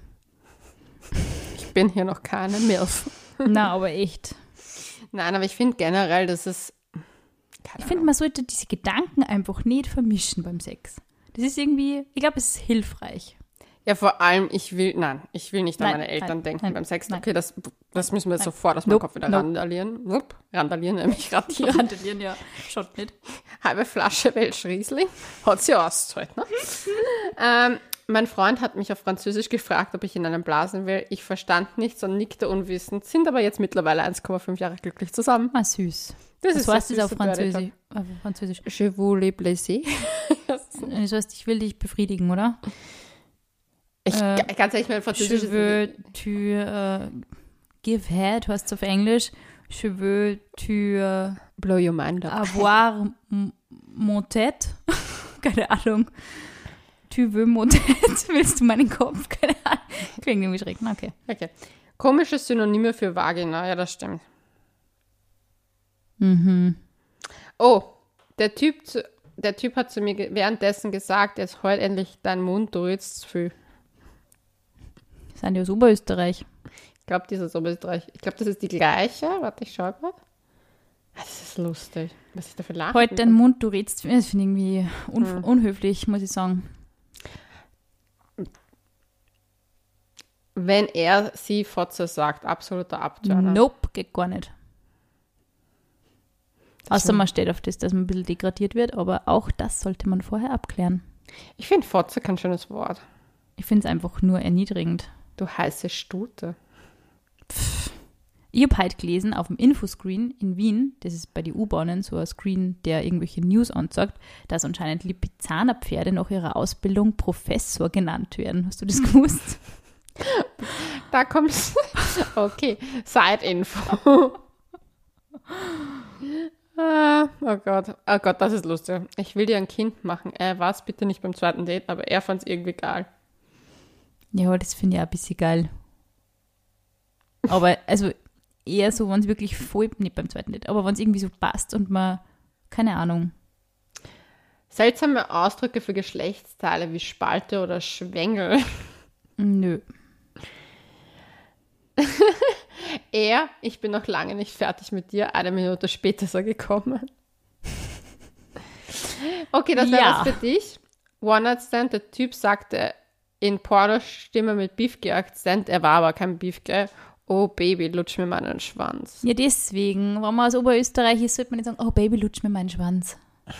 Ich bin hier noch keine Milf. Na, aber echt. Nein, aber ich finde generell, dass es. Ich finde, man sollte diese Gedanken einfach nicht vermischen beim Sex. Das ist irgendwie, ich glaube, es ist hilfreich. Ja, vor allem, ich will, nein, ich will nicht an Nein, meine Eltern nein, denken nein, beim Sex. nein. Okay, das, das müssen wir Nein. sofort aus meinem Nope, Kopf wieder nope. randalieren. Nope. Randalieren, nämlich radieren. Randalieren, ja. Schaut nicht. Halbe Flasche Welsch Riesling. Hat sie ausgezahlt, ne? ähm, mein Freund hat mich auf Französisch gefragt, ob ich in einen blasen will. Ich verstand nichts und nickte unwissend, sind aber jetzt mittlerweile eins Komma fünf Jahre glücklich zusammen. Ah, süß. Das Was ist heißt ein das auf süßer Französisch? Dirty Auf Französisch. Talk. Je voulais plaisir. Das heißt, ich will dich befriedigen, oder? Ich, Äh, ganz ehrlich, mein Französisch Je veux tu äh, give head, heißt es auf Englisch. Je veux tu äh, blow your mind up. avoir m- mon tête. Keine Ahnung. Tu veux mon tête? Willst du meinen Kopf? Keine Ahnung. Klingt irgendwie schräg. Na, okay. Okay. Komische Synonyme für Vagina, ja, das stimmt. Mhm. Oh, der Typ, zu, der Typ hat zu mir ge- währenddessen gesagt, jetzt heult endlich dein Mund, du redest zu viel. Sind die aus Oberösterreich? Ich glaube, dieses Oberösterreich. Ich glaube, das ist die gleiche. Warte, ich schaue gerade. Das ist lustig, was ich dafür lache. Halt deinen Mund, du redst. Das finde ich irgendwie un hm. unhöflich, muss ich sagen. Wenn er sie Fotze sagt, absoluter Abturner. Nope, geht gar nicht. Das Außer man steht auf das, dass man ein bisschen degradiert wird, aber auch das sollte man vorher abklären. Ich finde Fotze kein schönes Wort. Ich finde es einfach nur erniedrigend. Du heiße Stute. Pff. Ich habe heute gelesen, auf dem Infoscreen in Wien, das ist bei den U-Bahnen so ein Screen, der irgendwelche News anzeigt, dass anscheinend Lipizzaner-Pferde nach ihrer Ausbildung Professor genannt werden. Hast du das gewusst? Da kommst okay, Side-Info. ah, oh Gott, oh Gott, das ist lustig. Ich will dir ein Kind machen. Er war es bitte nicht beim zweiten Date, aber er fand es irgendwie geil. Ja, das finde ich auch ein bisschen geil. Aber also eher so, wenn es wirklich voll, nicht beim zweiten Date, aber wenn es irgendwie so passt und man, keine Ahnung. Seltsame Ausdrücke für Geschlechtsteile wie Spalte oder Schwengel. Nö. Er, ich bin noch lange nicht fertig mit dir, eine Minute später ist er gekommen. Okay, das wäre ja. was für dich. One-Night-Stand, der Typ sagte in Porno-Stimme mit Beefcake-Akzent, er war aber kein Beefcake. Oh Baby, lutsch mir meinen Schwanz. Ja, deswegen, wenn man aus Oberösterreich ist, sollte man nicht sagen, oh Baby, lutsch mir meinen Schwanz.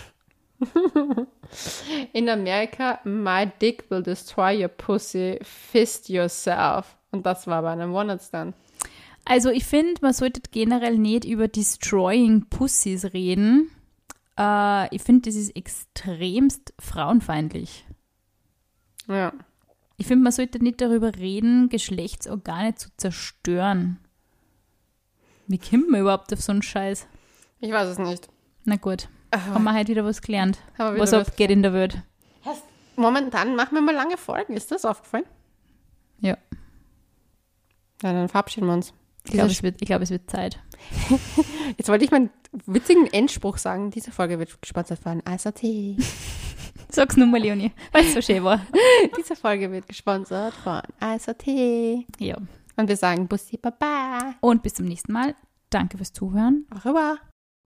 In Amerika, my dick will destroy your pussy, fist yourself. Und das war bei einem One-Night-Stand. Also ich finde, man sollte generell nicht über destroying Pussies reden. Äh, ich finde, das ist extremst frauenfeindlich. Ja. Ich finde, man sollte nicht darüber reden, Geschlechtsorgane zu zerstören. Wie kommt man überhaupt auf so einen Scheiß? Ich weiß es nicht. Na gut, aber haben wir heute wieder was gelernt, wieder was abgeht in der Welt. Momentan machen wir mal lange Folgen. Ist das aufgefallen? Ja. Ja, dann verabschieden wir uns. Ich glaube, es, glaub, es wird Zeit. Jetzt wollte ich meinen witzigen Endspruch sagen. Diese Folge wird gesponsert von Eis und Tee. Sag's nur mal, Leonie, weil es so schön war. Diese Folge wird gesponsert von Eis und Tee. Ja. Und wir sagen Bussi Baba. Und bis zum nächsten Mal. Danke fürs Zuhören. Au revoir.